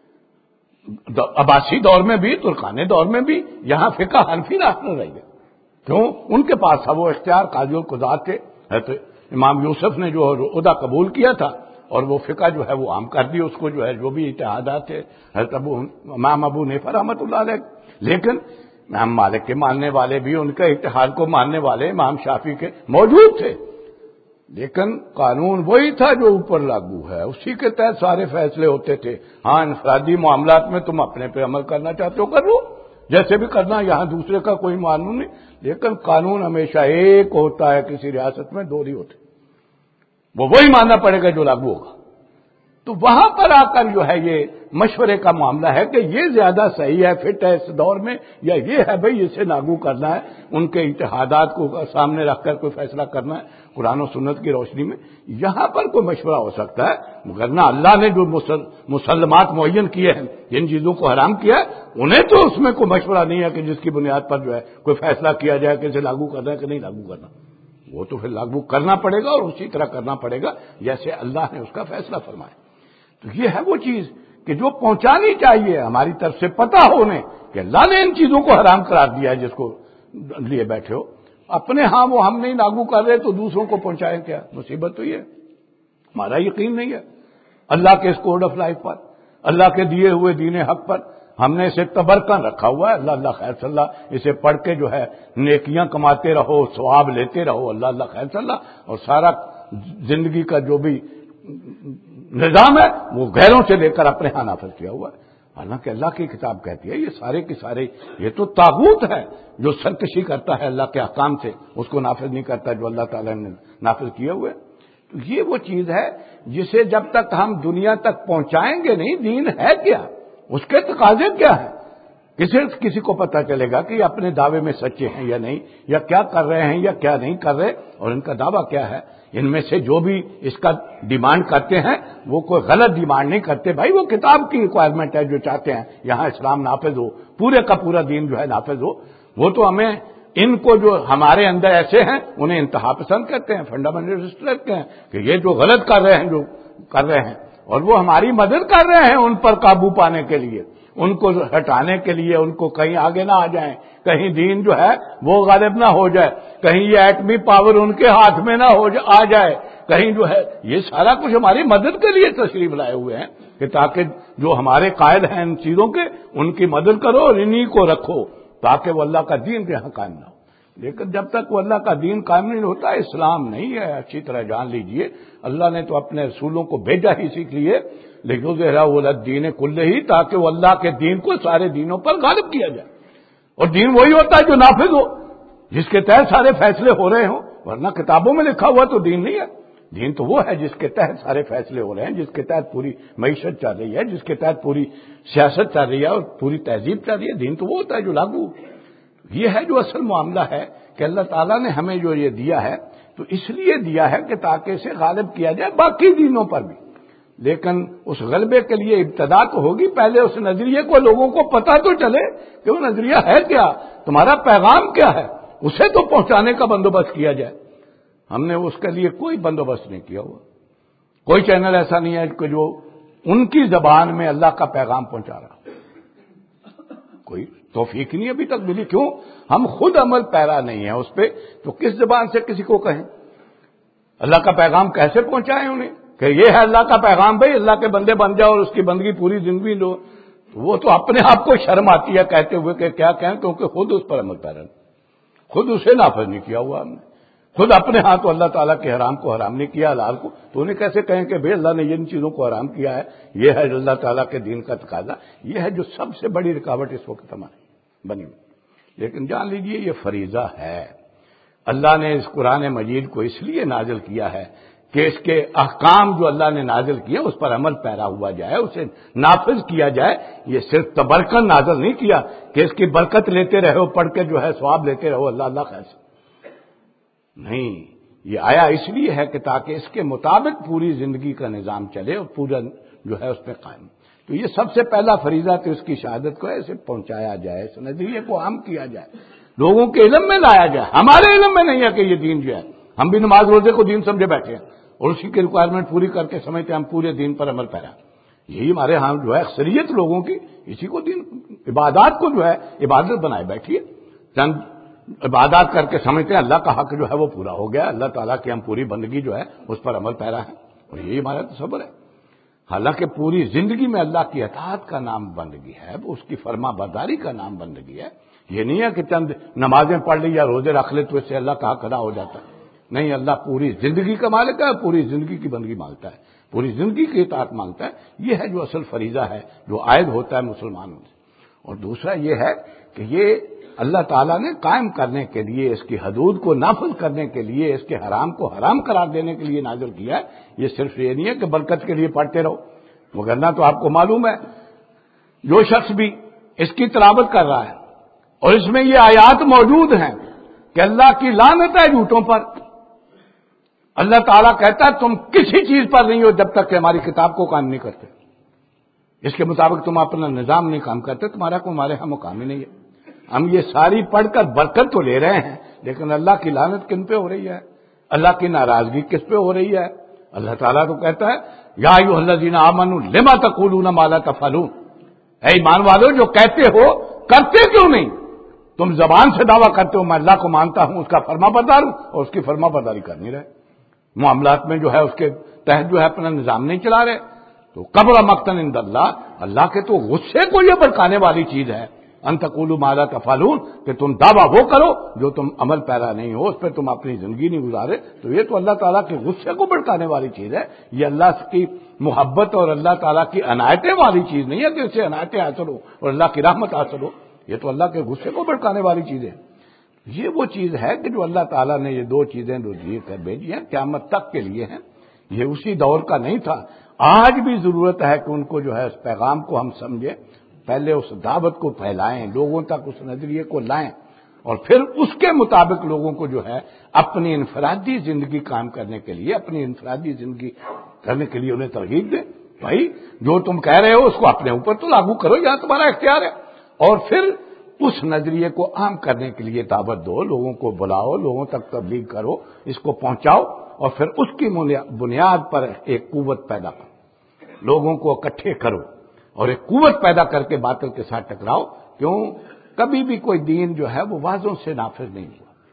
عباسی دور میں بھی، ترکانے دور میں بھی یہاں فقہ حنفی نافذ رہی ہے، کیوں؟ ان کے پاس تھا وہ اختیار، قاضی القضات کے امام یوسف نے جو عہدہ قبول کیا تھا اور وہ فقہ جو ہے وہ عام کر دی، اس کو جو ہے جو بھی اتحادات تھے حضرت امام ابو حنیفہ رحمۃ اللہ علیہ، لیکن امام مالک کے ماننے والے بھی ان کے اتحاد کو ماننے والے امام شافعی کے موجود تھے، لیکن قانون وہی تھا جو اوپر لاگو ہے، اسی کے تحت سارے فیصلے ہوتے تھے۔ ہاں انفرادی معاملات میں تم اپنے پہ عمل کرنا چاہتے ہو کر لو، جیسے بھی کرنا، یہاں دوسرے کا کوئی قانون نہیں، لیکن قانون ہمیشہ ایک ہوتا ہے، کسی ریاست میں دو نہیں ہوتے، وہ وہی ماننا پڑے گا جو لاگو ہوگا۔ تو وہاں پر آ کر جو ہے یہ مشورے کا معاملہ ہے کہ یہ زیادہ صحیح ہے، فٹ ہے اس دور میں، یا یہ ہے بھئی اسے لاگو کرنا ہے، ان کے اتحادات کو سامنے رکھ کر کوئی فیصلہ کرنا ہے قرآن و سنت کی روشنی میں، یہاں پر کوئی مشورہ ہو سکتا ہے، مگر اللہ نے جو مسلمات معین کیے ہیں، جن چیزوں کو حرام کیا ہے، انہیں تو اس میں کوئی مشورہ نہیں ہے کہ جس کی بنیاد پر جو ہے کوئی فیصلہ کیا جائے کہ اسے لاگو کرنا ہے کہ نہیں لاگو کرنا، وہ تو پھر لاگو کرنا پڑے گا اور اسی طرح کرنا پڑے گا جیسے اللہ نے اس کا فیصلہ فرمایا۔ تو یہ ہے وہ چیز کہ جو پہنچانی چاہیے ہماری طرف سے پتہ ہونے کہ اللہ نے ان چیزوں کو حرام قرار دیا ہے، جس کو لیے بیٹھے ہو، اپنے ہاں وہ ہم نہیں لاگو کر رہے تو دوسروں کو پہنچائیں کیا؟ مصیبت تو یہ ہمارا یقین نہیں ہے اللہ کے اس کوڈ آف لائف پر، اللہ کے دیے ہوئے دین حق پر، ہم نے اسے تبرکن رکھا ہوا ہے، اللہ اللہ خیر صلی اللہ، اسے پڑھ کے جو ہے نیکیاں کماتے رہو، ثواب لیتے رہو، اللہ اللہ خیر صلی اللہ، اور سارا زندگی کا جو بھی نظام ہے وہ غیروں سے لے کر اپنے ہاں نافذ کیا ہوا ہے۔ حالانکہ اللہ کی کتاب کہتی ہے یہ سارے کے سارے یہ تو طاغوت ہے جو سرکشی کرتا ہے اللہ کے احکام سے، اس کو نافذ نہیں کرتا جو اللہ تعالیٰ نے نافذ کیے ہوئے۔ تو یہ وہ چیز ہے جسے جب تک ہم دنیا تک پہنچائیں گے نہیں، دین ہے کیا، اس کے تقاضے کیا ہے، کسی کو پتہ چلے گا کہ اپنے دعوے میں سچے ہیں یا نہیں، یا کیا کر رہے ہیں یا کیا نہیں کر رہے، اور ان کا دعویٰ کیا ہے۔ ان میں سے جو بھی اس کا ڈیمانڈ کرتے ہیں وہ کوئی غلط ڈیمانڈ نہیں کرتے، بھائی وہ کتاب کی ریکوائرمنٹ ہے، جو چاہتے ہیں یہاں اسلام نافذ ہو، پورے کا پورا دین جو ہے نافذ ہو، وہ تو ہمیں ان کو جو ہمارے اندر ایسے ہیں انہیں انتہا پسند کرتے ہیں، فنڈامنٹلسٹ رکھتے ہیں کہ یہ جو غلط کر رہے ہیں جو کر رہے ہیں، اور وہ ہماری مدد کر رہے ہیں ان پر قابو پانے کے لیے، ان کو ہٹانے کے لیے، ان کو کہیں آگے نہ آ جائیں، کہیں دین جو ہے وہ غالب نہ ہو جائے، کہیں یہ ایٹمی پاور ان کے ہاتھ میں نہ آ جائے، کہیں جو ہے یہ سارا کچھ ہماری مدد کے لیے تشریف لائے ہوئے ہیں کہ تاکہ جو ہمارے قائد ہیں ان چیزوں کے ان کی مدد کرو اور انہی کو رکھو تاکہ وہ اللہ کا دین یہاں قائم نہ ہو۔ لیکن جب تک وہ اللہ کا دین قائم نہیں ہوتا اسلام نہیں ہے، اچھی طرح جان لیجئے۔ اللہ نے تو اپنے رسولوں کو بھیجا ہی اسی لیے لِيُظْهِرَهُ عَلَى الدِّينِ كُلِّهِ، تاکہ وہ اللہ کے دین کو سارے دینوں پر غالب کیا جائے، اور دین وہی ہوتا ہے جو نافذ ہو، جس کے تحت سارے فیصلے ہو رہے ہوں، ورنہ کتابوں میں لکھا ہوا تو دین نہیں ہے۔ دین تو وہ ہے جس کے تحت سارے فیصلے ہو رہے ہیں، جس کے تحت پوری معیشت چل رہی ہے، جس کے تحت پوری سیاست چل رہی ہے اور پوری تہذیب چل رہی ہے۔ دین تو وہ ہوتا ہے جو لاگو۔ یہ ہے جو اصل معاملہ ہے کہ اللہ تعالیٰ نے ہمیں جو یہ دیا ہے تو اس لیے دیا ہے کہ تاکہ اسے غالب کیا جائے باقی دینوں پر بھی، لیکن اس غلبے کے لیے ابتدا تو ہوگی، پہلے اس نظریے کو لوگوں کو پتہ تو چلے کہ وہ نظریہ ہے کیا، تمہارا پیغام کیا ہے، اسے تو پہنچانے کا بندوبست کیا جائے۔ ہم نے اس کے لیے کوئی بندوبست نہیں کیا ہوا، کوئی چینل ایسا نہیں ہے کہ جو ان کی زبان میں اللہ کا پیغام پہنچا رہا، کوئی توفیق نہیں ابھی تک ملی۔ کیوں؟ ہم خود عمل پیرا نہیں ہیں اس پہ، تو کس زبان سے کسی کو کہیں؟ اللہ کا پیغام کیسے پہنچائیں انہیں کہ یہ ہے اللہ کا پیغام، بھائی اللہ کے بندے بن جاؤ اور اس کی بندگی پوری زندگی لو؟ تو وہ تو اپنے آپ کو شرم آتی ہے کہتے ہوئے کہ کیا کہیں، کیونکہ خود اس پر عمل پیرا نہیں، خود اسے نافذ نہیں کیا ہوا ہم نے، خود اپنے ہاں تو اللہ تعالیٰ کے حرام کو حرام نہیں کیا، حلال کو، تو انہیں کیسے کہیں کہ بھئی اللہ نے ان چیزوں کو حرام کیا ہے، یہ ہے اللہ تعالیٰ کے دین کا تقاضا۔ یہ ہے جو سب سے بڑی رکاوٹ اس وقت ہماری بنی ہوئی۔ لیکن جان لیجئے یہ فریضہ ہے، اللہ نے اس قرآن مجید کو اس لیے نازل کیا ہے کہ اس کے احکام جو اللہ نے نازل کیے اس پر عمل پیرا ہوا جائے، اسے نافذ کیا جائے۔ یہ صرف تبرکن نازل نہیں کیا کہ اس کی برکت لیتے رہو، پڑھ کے جو ہے ثواب لیتے رہو، اللہ اللہ خیر سے نہیں، یہ آیا اس لیے ہے کہ تاکہ اس کے مطابق پوری زندگی کا نظام چلے اور پورا جو ہے اس پہ قائم۔ تو یہ سب سے پہلا فریضہ تو اس کی شہادت کو ایسے پہنچایا جائے، اس نظریے کو عام کیا جائے، لوگوں کے علم میں لایا جائے۔ ہمارے علم میں نہیں ہے کہ یہ دین جو ہے، ہم بھی نماز روزے کو دین سمجھے بیٹھے ہیں اور اسی کی ریکوائرمنٹ پوری کر کے سمجھتے ہیں ہم پورے دین پر عمل پیرا۔ یہی ہمارے ہاں جو ہے اکثریت لوگوں کی اسی کو دین، عبادات کو جو ہے عبادت بنائے بیٹھی ہے، چند عبادات کر کے سمجھتے ہیں اللہ کا حق جو ہے وہ پورا ہو گیا، اللہ تعالیٰ کی ہم پوری بندگی جو ہے اس پر عمل پیرا ہے، اور یہی ہمارا تصور ہے۔ حالانکہ پوری زندگی میں اللہ کی اطاعت کا نام بندگی ہے، وہ اس کی فرما برداری کا نام بندگی ہے۔ یہ نہیں ہے کہ چند نمازیں پڑھ لی یا روزے رکھ لے تو اس سے اللہ کا حق ادا ہو جاتا ہے، نہیں، اللہ پوری زندگی کا مالک ہے، پوری زندگی کی بندگی مانگتا ہے، پوری زندگی کی اطاعت مانگتا ہے۔ یہ ہے جو اصل فریضہ ہے جو عائد ہوتا ہے مسلمانوں سے۔ اور دوسرا یہ ہے کہ یہ اللہ تعالیٰ نے قائم کرنے کے لیے، اس کی حدود کو نافذ کرنے کے لیے، اس کے حرام کو حرام قرار دینے کے لیے نازل کیا ہے۔ یہ صرف یہ نہیں ہے کہ برکت کے لیے پڑھتے رہو، وگرنہ تو آپ کو معلوم ہے جو شخص بھی اس کی تلاوت کر رہا ہے اور اس میں یہ آیات موجود ہیں کہ اللہ کی لعنت ہے جھوٹوں پر، اللہ تعالیٰ کہتا ہے تم کسی چیز پر نہیں ہو جب تک کہ ہماری کتاب کو کام نہیں کرتے، اس کے مطابق تم اپنا نظام نہیں کام کرتے، تمہارا کو ہمارے ہاں مقام ہی نہیں ہے۔ ہم یہ ساری پڑھ کر برکت تو لے رہے ہیں، لیکن اللہ کی لعنت کن پہ ہو رہی ہے، اللہ کی ناراضگی کس پہ ہو رہی ہے؟ اللہ تعالیٰ تو کہتا ہے یا ایھا الذین آمنوا لما تقولون ما لا تفعلون، اے ایمان والو جو کہتے ہو کرتے کیوں نہیں؟ تم زبان سے دعویٰ کرتے ہو میں اللہ کو مانتا ہوں، اس کا فرما بردار ہوں، اور اس کی فرما برداری کر نہیں رہے، معاملات میں جو ہے اس کے تحت جو ہے اپنا نظام نہیں چلا رہے، تو کبر مقتن عند اللہ، اللہ کے تو غصے کو یہ بھڑکانے والی چیز ہے، ان تقولوا ما لا تفعلون، کہ تم دعویٰ وہ کرو جو تم عمل پیرا نہیں ہو، اس پہ تم اپنی زندگی نہیں گزارے، تو یہ تو اللہ تعالیٰ کے غصے کو بھڑکانے والی چیز ہے، یہ اللہ کی محبت اور اللہ تعالیٰ کی عنایتیں والی چیز نہیں ہے کہ اسے عنایتیں حاصل ہو اور اللہ کی رحمت حاصل ہو، یہ تو اللہ کے غصے کو بھڑکانے والی چیز ہے۔ یہ وہ چیز ہے کہ جو اللہ تعالیٰ نے یہ دو چیزیں جو کر بھیجی ہیں قیامت تک کے لیے ہیں، یہ اسی دور کا نہیں تھا، آج بھی ضرورت ہے کہ ان کو جو ہے اس پیغام کو ہم سمجھیں، پہلے اس دعوت کو پھیلائیں، لوگوں تک اس نظریے کو لائیں، اور پھر اس کے مطابق لوگوں کو جو ہے اپنی انفرادی زندگی قائم کرنے کے لیے، اپنی انفرادی زندگی کرنے کے لیے انہیں ترغیب دیں۔ بھائی جو تم کہہ رہے ہو اس کو اپنے اوپر تو لاگو کرو، یہاں تمہارا اختیار ہے، اور پھر اس نظریے کو عام کرنے کے لیے دعوت دو، لوگوں کو بلاؤ، لوگوں تک تبلیغ کرو، اس کو پہنچاؤ، اور پھر اس کی بنیاد پر ایک قوت پیدا کرو، لوگوں کو اکٹھے کرو اور ایک قوت پیدا کر کے باطل کے ساتھ ٹکراؤ۔ کیوں؟ کبھی بھی کوئی دین جو ہے وہ واضحوں سے نافذ نہیں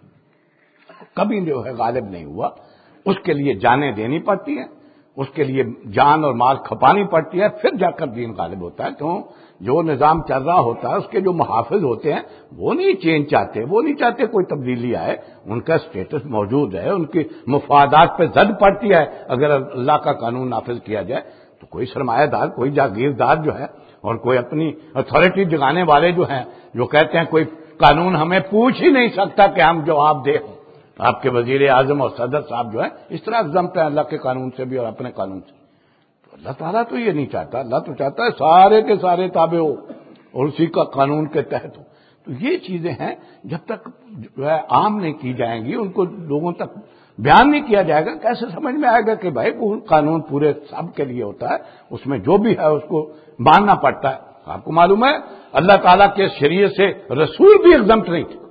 ہوا، کبھی جو ہے غالب نہیں ہوا، اس کے لیے جانیں دینی پڑتی ہیں، اس کے لیے جان اور مال کھپانی پڑتی ہے، پھر جا کر دین غالب ہوتا ہے۔ کیوں؟ جو نظام چل رہا ہوتا ہے اس کے جو محافظ ہوتے ہیں وہ نہیں چینج چاہتے، وہ نہیں چاہتے کوئی تبدیلی آئے، ان کا اسٹیٹس موجود ہے، ان کی مفادات پہ زد پڑتی ہے اگر اللہ کا قانون نافذ کیا جائے، تو کوئی سرمایہ دار، کوئی جاگیردار جو ہے اور کوئی اپنی اتھارٹی جگانے والے جو ہیں، جو کہتے ہیں کوئی قانون ہمیں پوچھ ہی نہیں سکتا کہ ہم جواب دیں، آپ کے وزیر اعظم اور صدر صاحب جو ہیں اس طرح ایگزمپٹ ہیں اللہ کے قانون سے بھی اور اپنے قانون سے، تو اللہ تعالیٰ تو یہ نہیں چاہتا، اللہ تو چاہتا ہے سارے کے سارے تابع ہو اور اسی کا قانون کے تحت ہو۔ تو یہ چیزیں ہیں جب تک جو ہے عام نہیں کی جائیں گی، ان کو لوگوں تک بیان نہیں کیا جائے گا، کیسے سمجھ میں آئے گا کہ بھائی قانون پورے سب کے لیے ہوتا ہے، اس میں جو بھی ہے اس کو ماننا پڑتا ہے۔ آپ کو معلوم ہے اللہ تعالیٰ کے شریعت سے رسول بھی ایگزمپٹ نہیں تھے،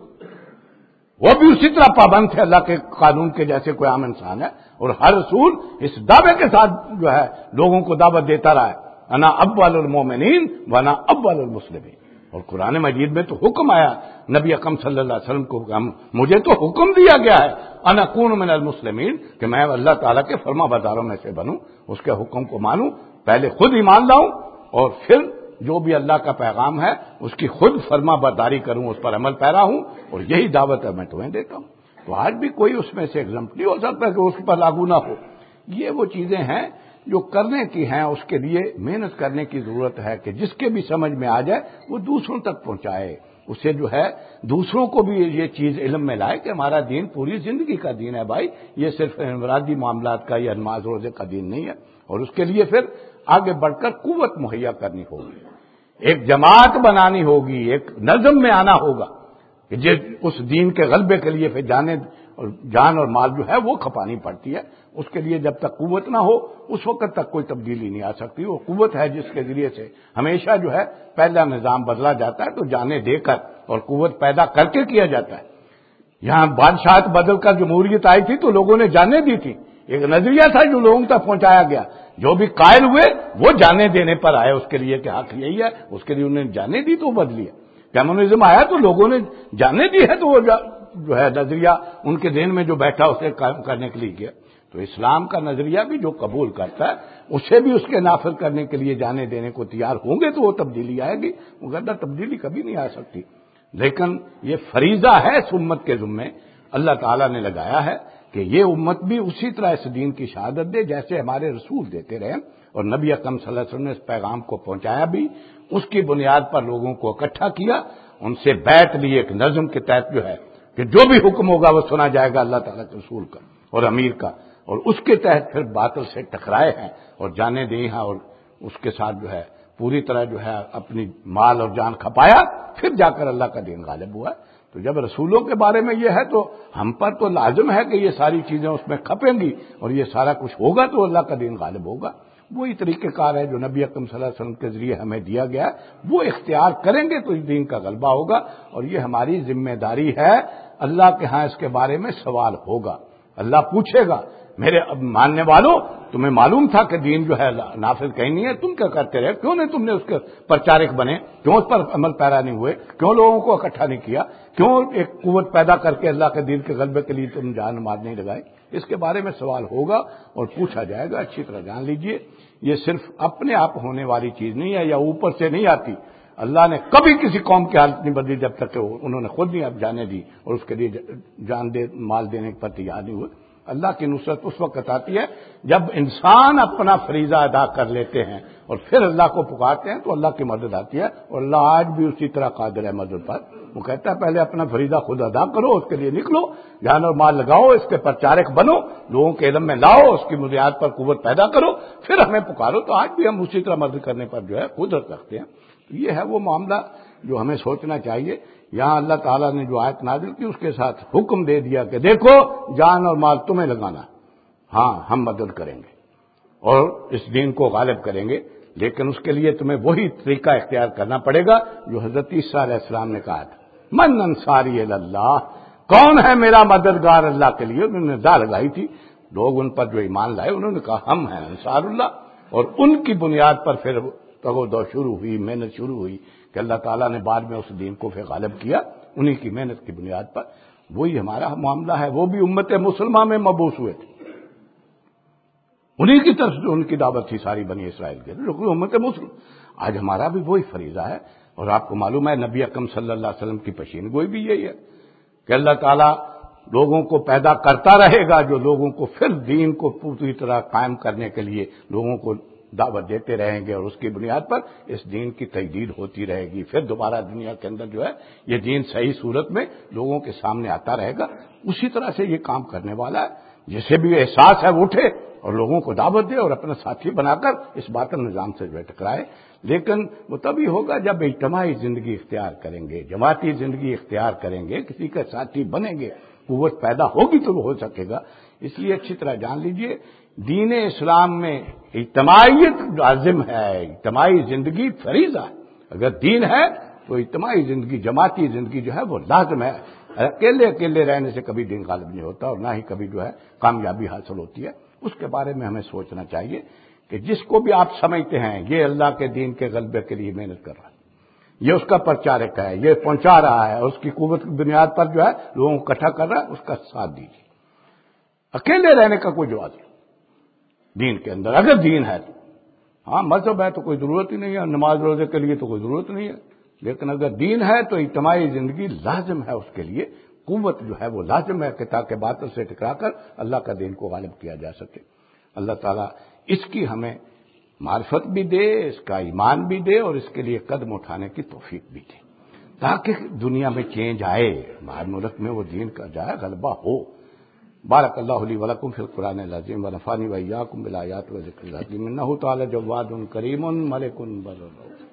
وہ بھی اسی طرح پابند تھے اللہ کے قانون کے جیسے کوئی عام انسان ہے، اور ہر رسول اس دعوے کے ساتھ جو ہے لوگوں کو دعوت دیتا رہا ہے، انا اول المومنین وانا اول المسلمین، اور قرآن مجید میں تو حکم آیا نبی اکرم صلی اللہ علیہ وسلم کو، مجھے تو حکم دیا گیا ہے انا اکون من المسلمین، کہ میں اللہ تعالیٰ کے فرما برداروں میں سے بنوں، اس کے حکم کو مانوں، پہلے خود ایمان لاؤں اور پھر جو بھی اللہ کا پیغام ہے اس کی خود فرما برداری کروں، اس پر عمل پیرا ہوں، اور یہی دعوت ہے میں تمہیں دیتا ہوں۔ تو آج بھی کوئی اس میں سے ایگزمپٹ نہیں ہو سکتا کہ اس پر لاگو نہ ہو۔ یہ وہ چیزیں ہیں جو کرنے کی ہیں، اس کے لیے محنت کرنے کی ضرورت ہے کہ جس کے بھی سمجھ میں آ جائے وہ دوسروں تک پہنچائے، اسے جو ہے دوسروں کو بھی یہ چیز علم میں لائے کہ ہمارا دین پوری زندگی کا دین ہے بھائی، یہ صرف انفرادی معاملات کا یا نماز روزے کا دین نہیں ہے، اور اس کے لیے پھر آگے بڑھ کر قوت مہیا کرنی ہوگی، ایک جماعت بنانی ہوگی، ایک نظم میں آنا ہوگا کہ اس دین کے غلبے کے لیے پھر جان اور مال جو ہے وہ کھپانی پڑتی ہے، اس کے لیے جب تک قوت نہ ہو اس وقت تک کوئی تبدیلی نہیں آ سکتی۔ وہ قوت ہے جس کے ذریعے سے ہمیشہ جو ہے پہلا نظام بدلا جاتا ہے تو جانیں دے کر اور قوت پیدا کر کے کیا جاتا ہے۔ یہاں بادشاہت بدل کر جمہوریت آئی تھی تو لوگوں نے جانیں دی تھی، ایک نظریہ تھا جو لوگوں تک پہنچایا گیا، جو بھی قائل ہوئے وہ جانیں دینے پر آئے اس کے لیے کہ حق یہی ہے، اس کے لیے انہوں نے جانیں دی تو وہ بدلی ہے۔ کمیونزم آیا تو لوگوں نے جانیں دی ہے تو وہ جو ہے نظریہ ان کے ذہن میں جو بیٹھا اسے قائم کرنے کے لیے کیا۔ تو اسلام کا نظریہ بھی جو قبول کرتا ہے اسے بھی اس کے نافذ کرنے کے لیے جانے دینے کو تیار ہوں گے تو وہ تبدیلی آئے گی، مگر تبدیلی کبھی نہیں آ سکتی۔ لیکن یہ فریضہ ہے اس امت کے ذمے، اللہ تعالیٰ نے لگایا ہے کہ یہ امت بھی اسی طرح اس دین کی شہادت دے جیسے ہمارے رسول دیتے رہے، اور نبی اکرم صلی اللہ علیہ وسلم نے اس پیغام کو پہنچایا بھی، اس کی بنیاد پر لوگوں کو اکٹھا کیا، ان سے بیعت لی ایک نظم کے تحت جو ہے کہ جو بھی حکم ہوگا وہ سنا جائے گا اللہ تعالیٰ کے رسول کا اور امیر کا، اور اس کے تحت پھر باطل سے ٹکرائے ہیں اور جانے دی ہیں، اور اس کے ساتھ جو ہے پوری طرح جو ہے اپنی مال اور جان کھپایا، پھر جا کر اللہ کا دین غالب ہوا۔ تو جب رسولوں کے بارے میں یہ ہے تو ہم پر تو لازم ہے کہ یہ ساری چیزیں اس میں کھپیں گی اور یہ سارا کچھ ہوگا تو اللہ کا دین غالب ہوگا۔ وہی طریقہ کار ہے جو نبی اکرم صلی اللہ علیہ وسلم کے ذریعے ہمیں دیا گیا ہے، وہ اختیار کریں گے تو اس دین کا غلبہ ہوگا، اور یہ ہماری ذمہ داری ہے۔ اللہ کے ہاں اس کے بارے میں سوال ہوگا، اللہ پوچھے گا، میرے ماننے والوں، تمہیں معلوم تھا کہ دین جو ہے نافذ کہیں نہیں ہے، تم کیا کرتے رہے؟ کیوں نہیں تم نے اس کے پرچارک بنے؟ کیوں اس پر عمل پیرا نہیں ہوئے؟ کیوں لوگوں کو اکٹھا نہیں کیا؟ کیوں ایک قوت پیدا کر کے اللہ کے دین کے غلبے کے لیے تم جان مار نہیں لگائے؟ اس کے بارے میں سوال ہوگا اور پوچھا جائے گا. اچھی طرح جان لیجئے یہ صرف اپنے آپ ہونے والی چیز نہیں ہے یا اوپر سے نہیں آتی. اللہ نے کبھی کسی قوم کی حالت نہیں بدلی جب تک کہ انہوں نے خود نہیں اب جانے دی اور اس کے لیے جان دے مال دینے پر تیار نہیں ہوئے. اللہ کی نصرت اس وقت آتی ہے جب انسان اپنا فریضہ ادا کر لیتے ہیں اور پھر اللہ کو پکارتے ہیں تو اللہ کی مدد آتی ہے. اور اللہ آج بھی اسی طرح قادر ہے مدد پر. وہ کہتا ہے پہلے اپنا فریضہ خود ادا کرو، اس کے لیے نکلو، جان اور مال لگاؤ، اس کے پرچارک بنو، لوگوں کے علم میں لاؤ، اس کی بنیاد پر قوت پیدا کرو، پھر ہمیں پکارو. تو آج بھی ہم اسی طرح مدد کرنے پر جو ہے قدرت رکھتے ہیں. یہ ہے وہ معاملہ جو ہمیں سوچنا چاہیے. یہاں اللہ تعالیٰ نے جو آیت نازل کی اس کے ساتھ حکم دے دیا کہ دیکھو جان اور مال تمہیں لگانا، ہاں ہم مدد کریں گے اور اس دین کو غالب کریں گے، لیکن اس کے لیے تمہیں وہی طریقہ اختیار کرنا پڑے گا جو حضرت عیسیٰ علیہ السلام نے کہا تھا، من انصاری اللہ، کون ہے میرا مددگار اللہ کے لیے. انہوں نے دا لگائی تھی، لوگ ان پر جو ایمان لائے انہوں نے کہا ہم ہیں انصار اللہ، اور ان کی بنیاد پر پھر تگو دو شروع ہوئی، محنت شروع ہوئی کہ اللہ تعالیٰ نے بعد میں اس دین کو پھر غالب کیا انہی کی محنت کی بنیاد پر. وہی ہمارا معاملہ ہے. وہ بھی امت مسلمہ میں مبعوث ہوئے تھے، انہی کی طرف جو ان کی دعوت تھی ساری بنی اسرائیل کے جو امت مسلم. آج ہمارا بھی وہی فریضہ ہے. اور آپ کو معلوم ہے نبی اکرم صلی اللہ علیہ وسلم کی پیشین گوئی بھی یہی ہے کہ اللہ تعالیٰ لوگوں کو پیدا کرتا رہے گا جو لوگوں کو پھر دین کو پوری طرح قائم کرنے کے لیے لوگوں کو دعوت دیتے رہیں گے، اور اس کی بنیاد پر اس دین کی تجدید ہوتی رہے گی. پھر دوبارہ دنیا کے اندر جو ہے یہ دین صحیح صورت میں لوگوں کے سامنے آتا رہے گا. اسی طرح سے یہ کام کرنے والا ہے. جسے بھی احساس ہے وہ اٹھے اور لوگوں کو دعوت دے اور اپنا ساتھی بنا کر اس باطل نظام سے جو ہے ٹکرائے. لیکن وہ تبھی ہوگا جب اجتماعی زندگی اختیار کریں گے، جماعتی زندگی اختیار کریں گے، کسی کا ساتھی بنیں گے، قوت پیدا ہوگی تو وہ ہو سکے گا. اس لیے اچھی طرح جان لیجئے دین اسلام میں اجتماعیت لازم ہے، اجتماعی زندگی فریضہ ہے. اگر دین ہے تو اجتماعی زندگی، جماعتی زندگی جو ہے وہ لازم ہے. اکیلے رہنے سے کبھی دین غالب نہیں ہوتا اور نہ ہی کبھی جو ہے کامیابی حاصل ہوتی ہے. اس کے بارے میں ہمیں سوچنا چاہیے کہ جس کو بھی آپ سمجھتے ہیں یہ اللہ کے دین کے غلبے کے لیے محنت کر رہا ہے، یہ اس کا پرچارک ہے، یہ پہنچا رہا ہے، اس کی قوت کی بنیاد پر جو ہے لوگوں کو اکٹھا کر رہا ہے، اس کا ساتھ دیجیے. اکیلے رہنے کا کوئی جواز نہیں دین کے اندر. اگر دین ہے تو ہاں مذہب ہے تو کوئی ضرورت ہی نہیں ہے، نماز روزے کے لیے تو کوئی ضرورت نہیں ہے. لیکن اگر دین ہے تو اجتماعی زندگی لازم ہے، اس کے لیے قوت جو ہے وہ لازم ہے کہ تاکہ باطل سے ٹکرا کر اللہ کا دین کو غالب کیا جا سکے. اللہ تعالیٰ اس کی ہمیں معرفت بھی دے، اس کا ایمان بھی دے اور اس کے لیے قدم اٹھانے کی توفیق بھی دے تاکہ دنیا میں چینج آئے، ہمارے ملک میں وہ دین کا جائے غلبہ ہو. بارک اللہ لی ولکم فی القرآن العظیم ونفعنی وإیاکم بالآیات والذکر الحکیم انہ تعالی جواد کریم ملک بر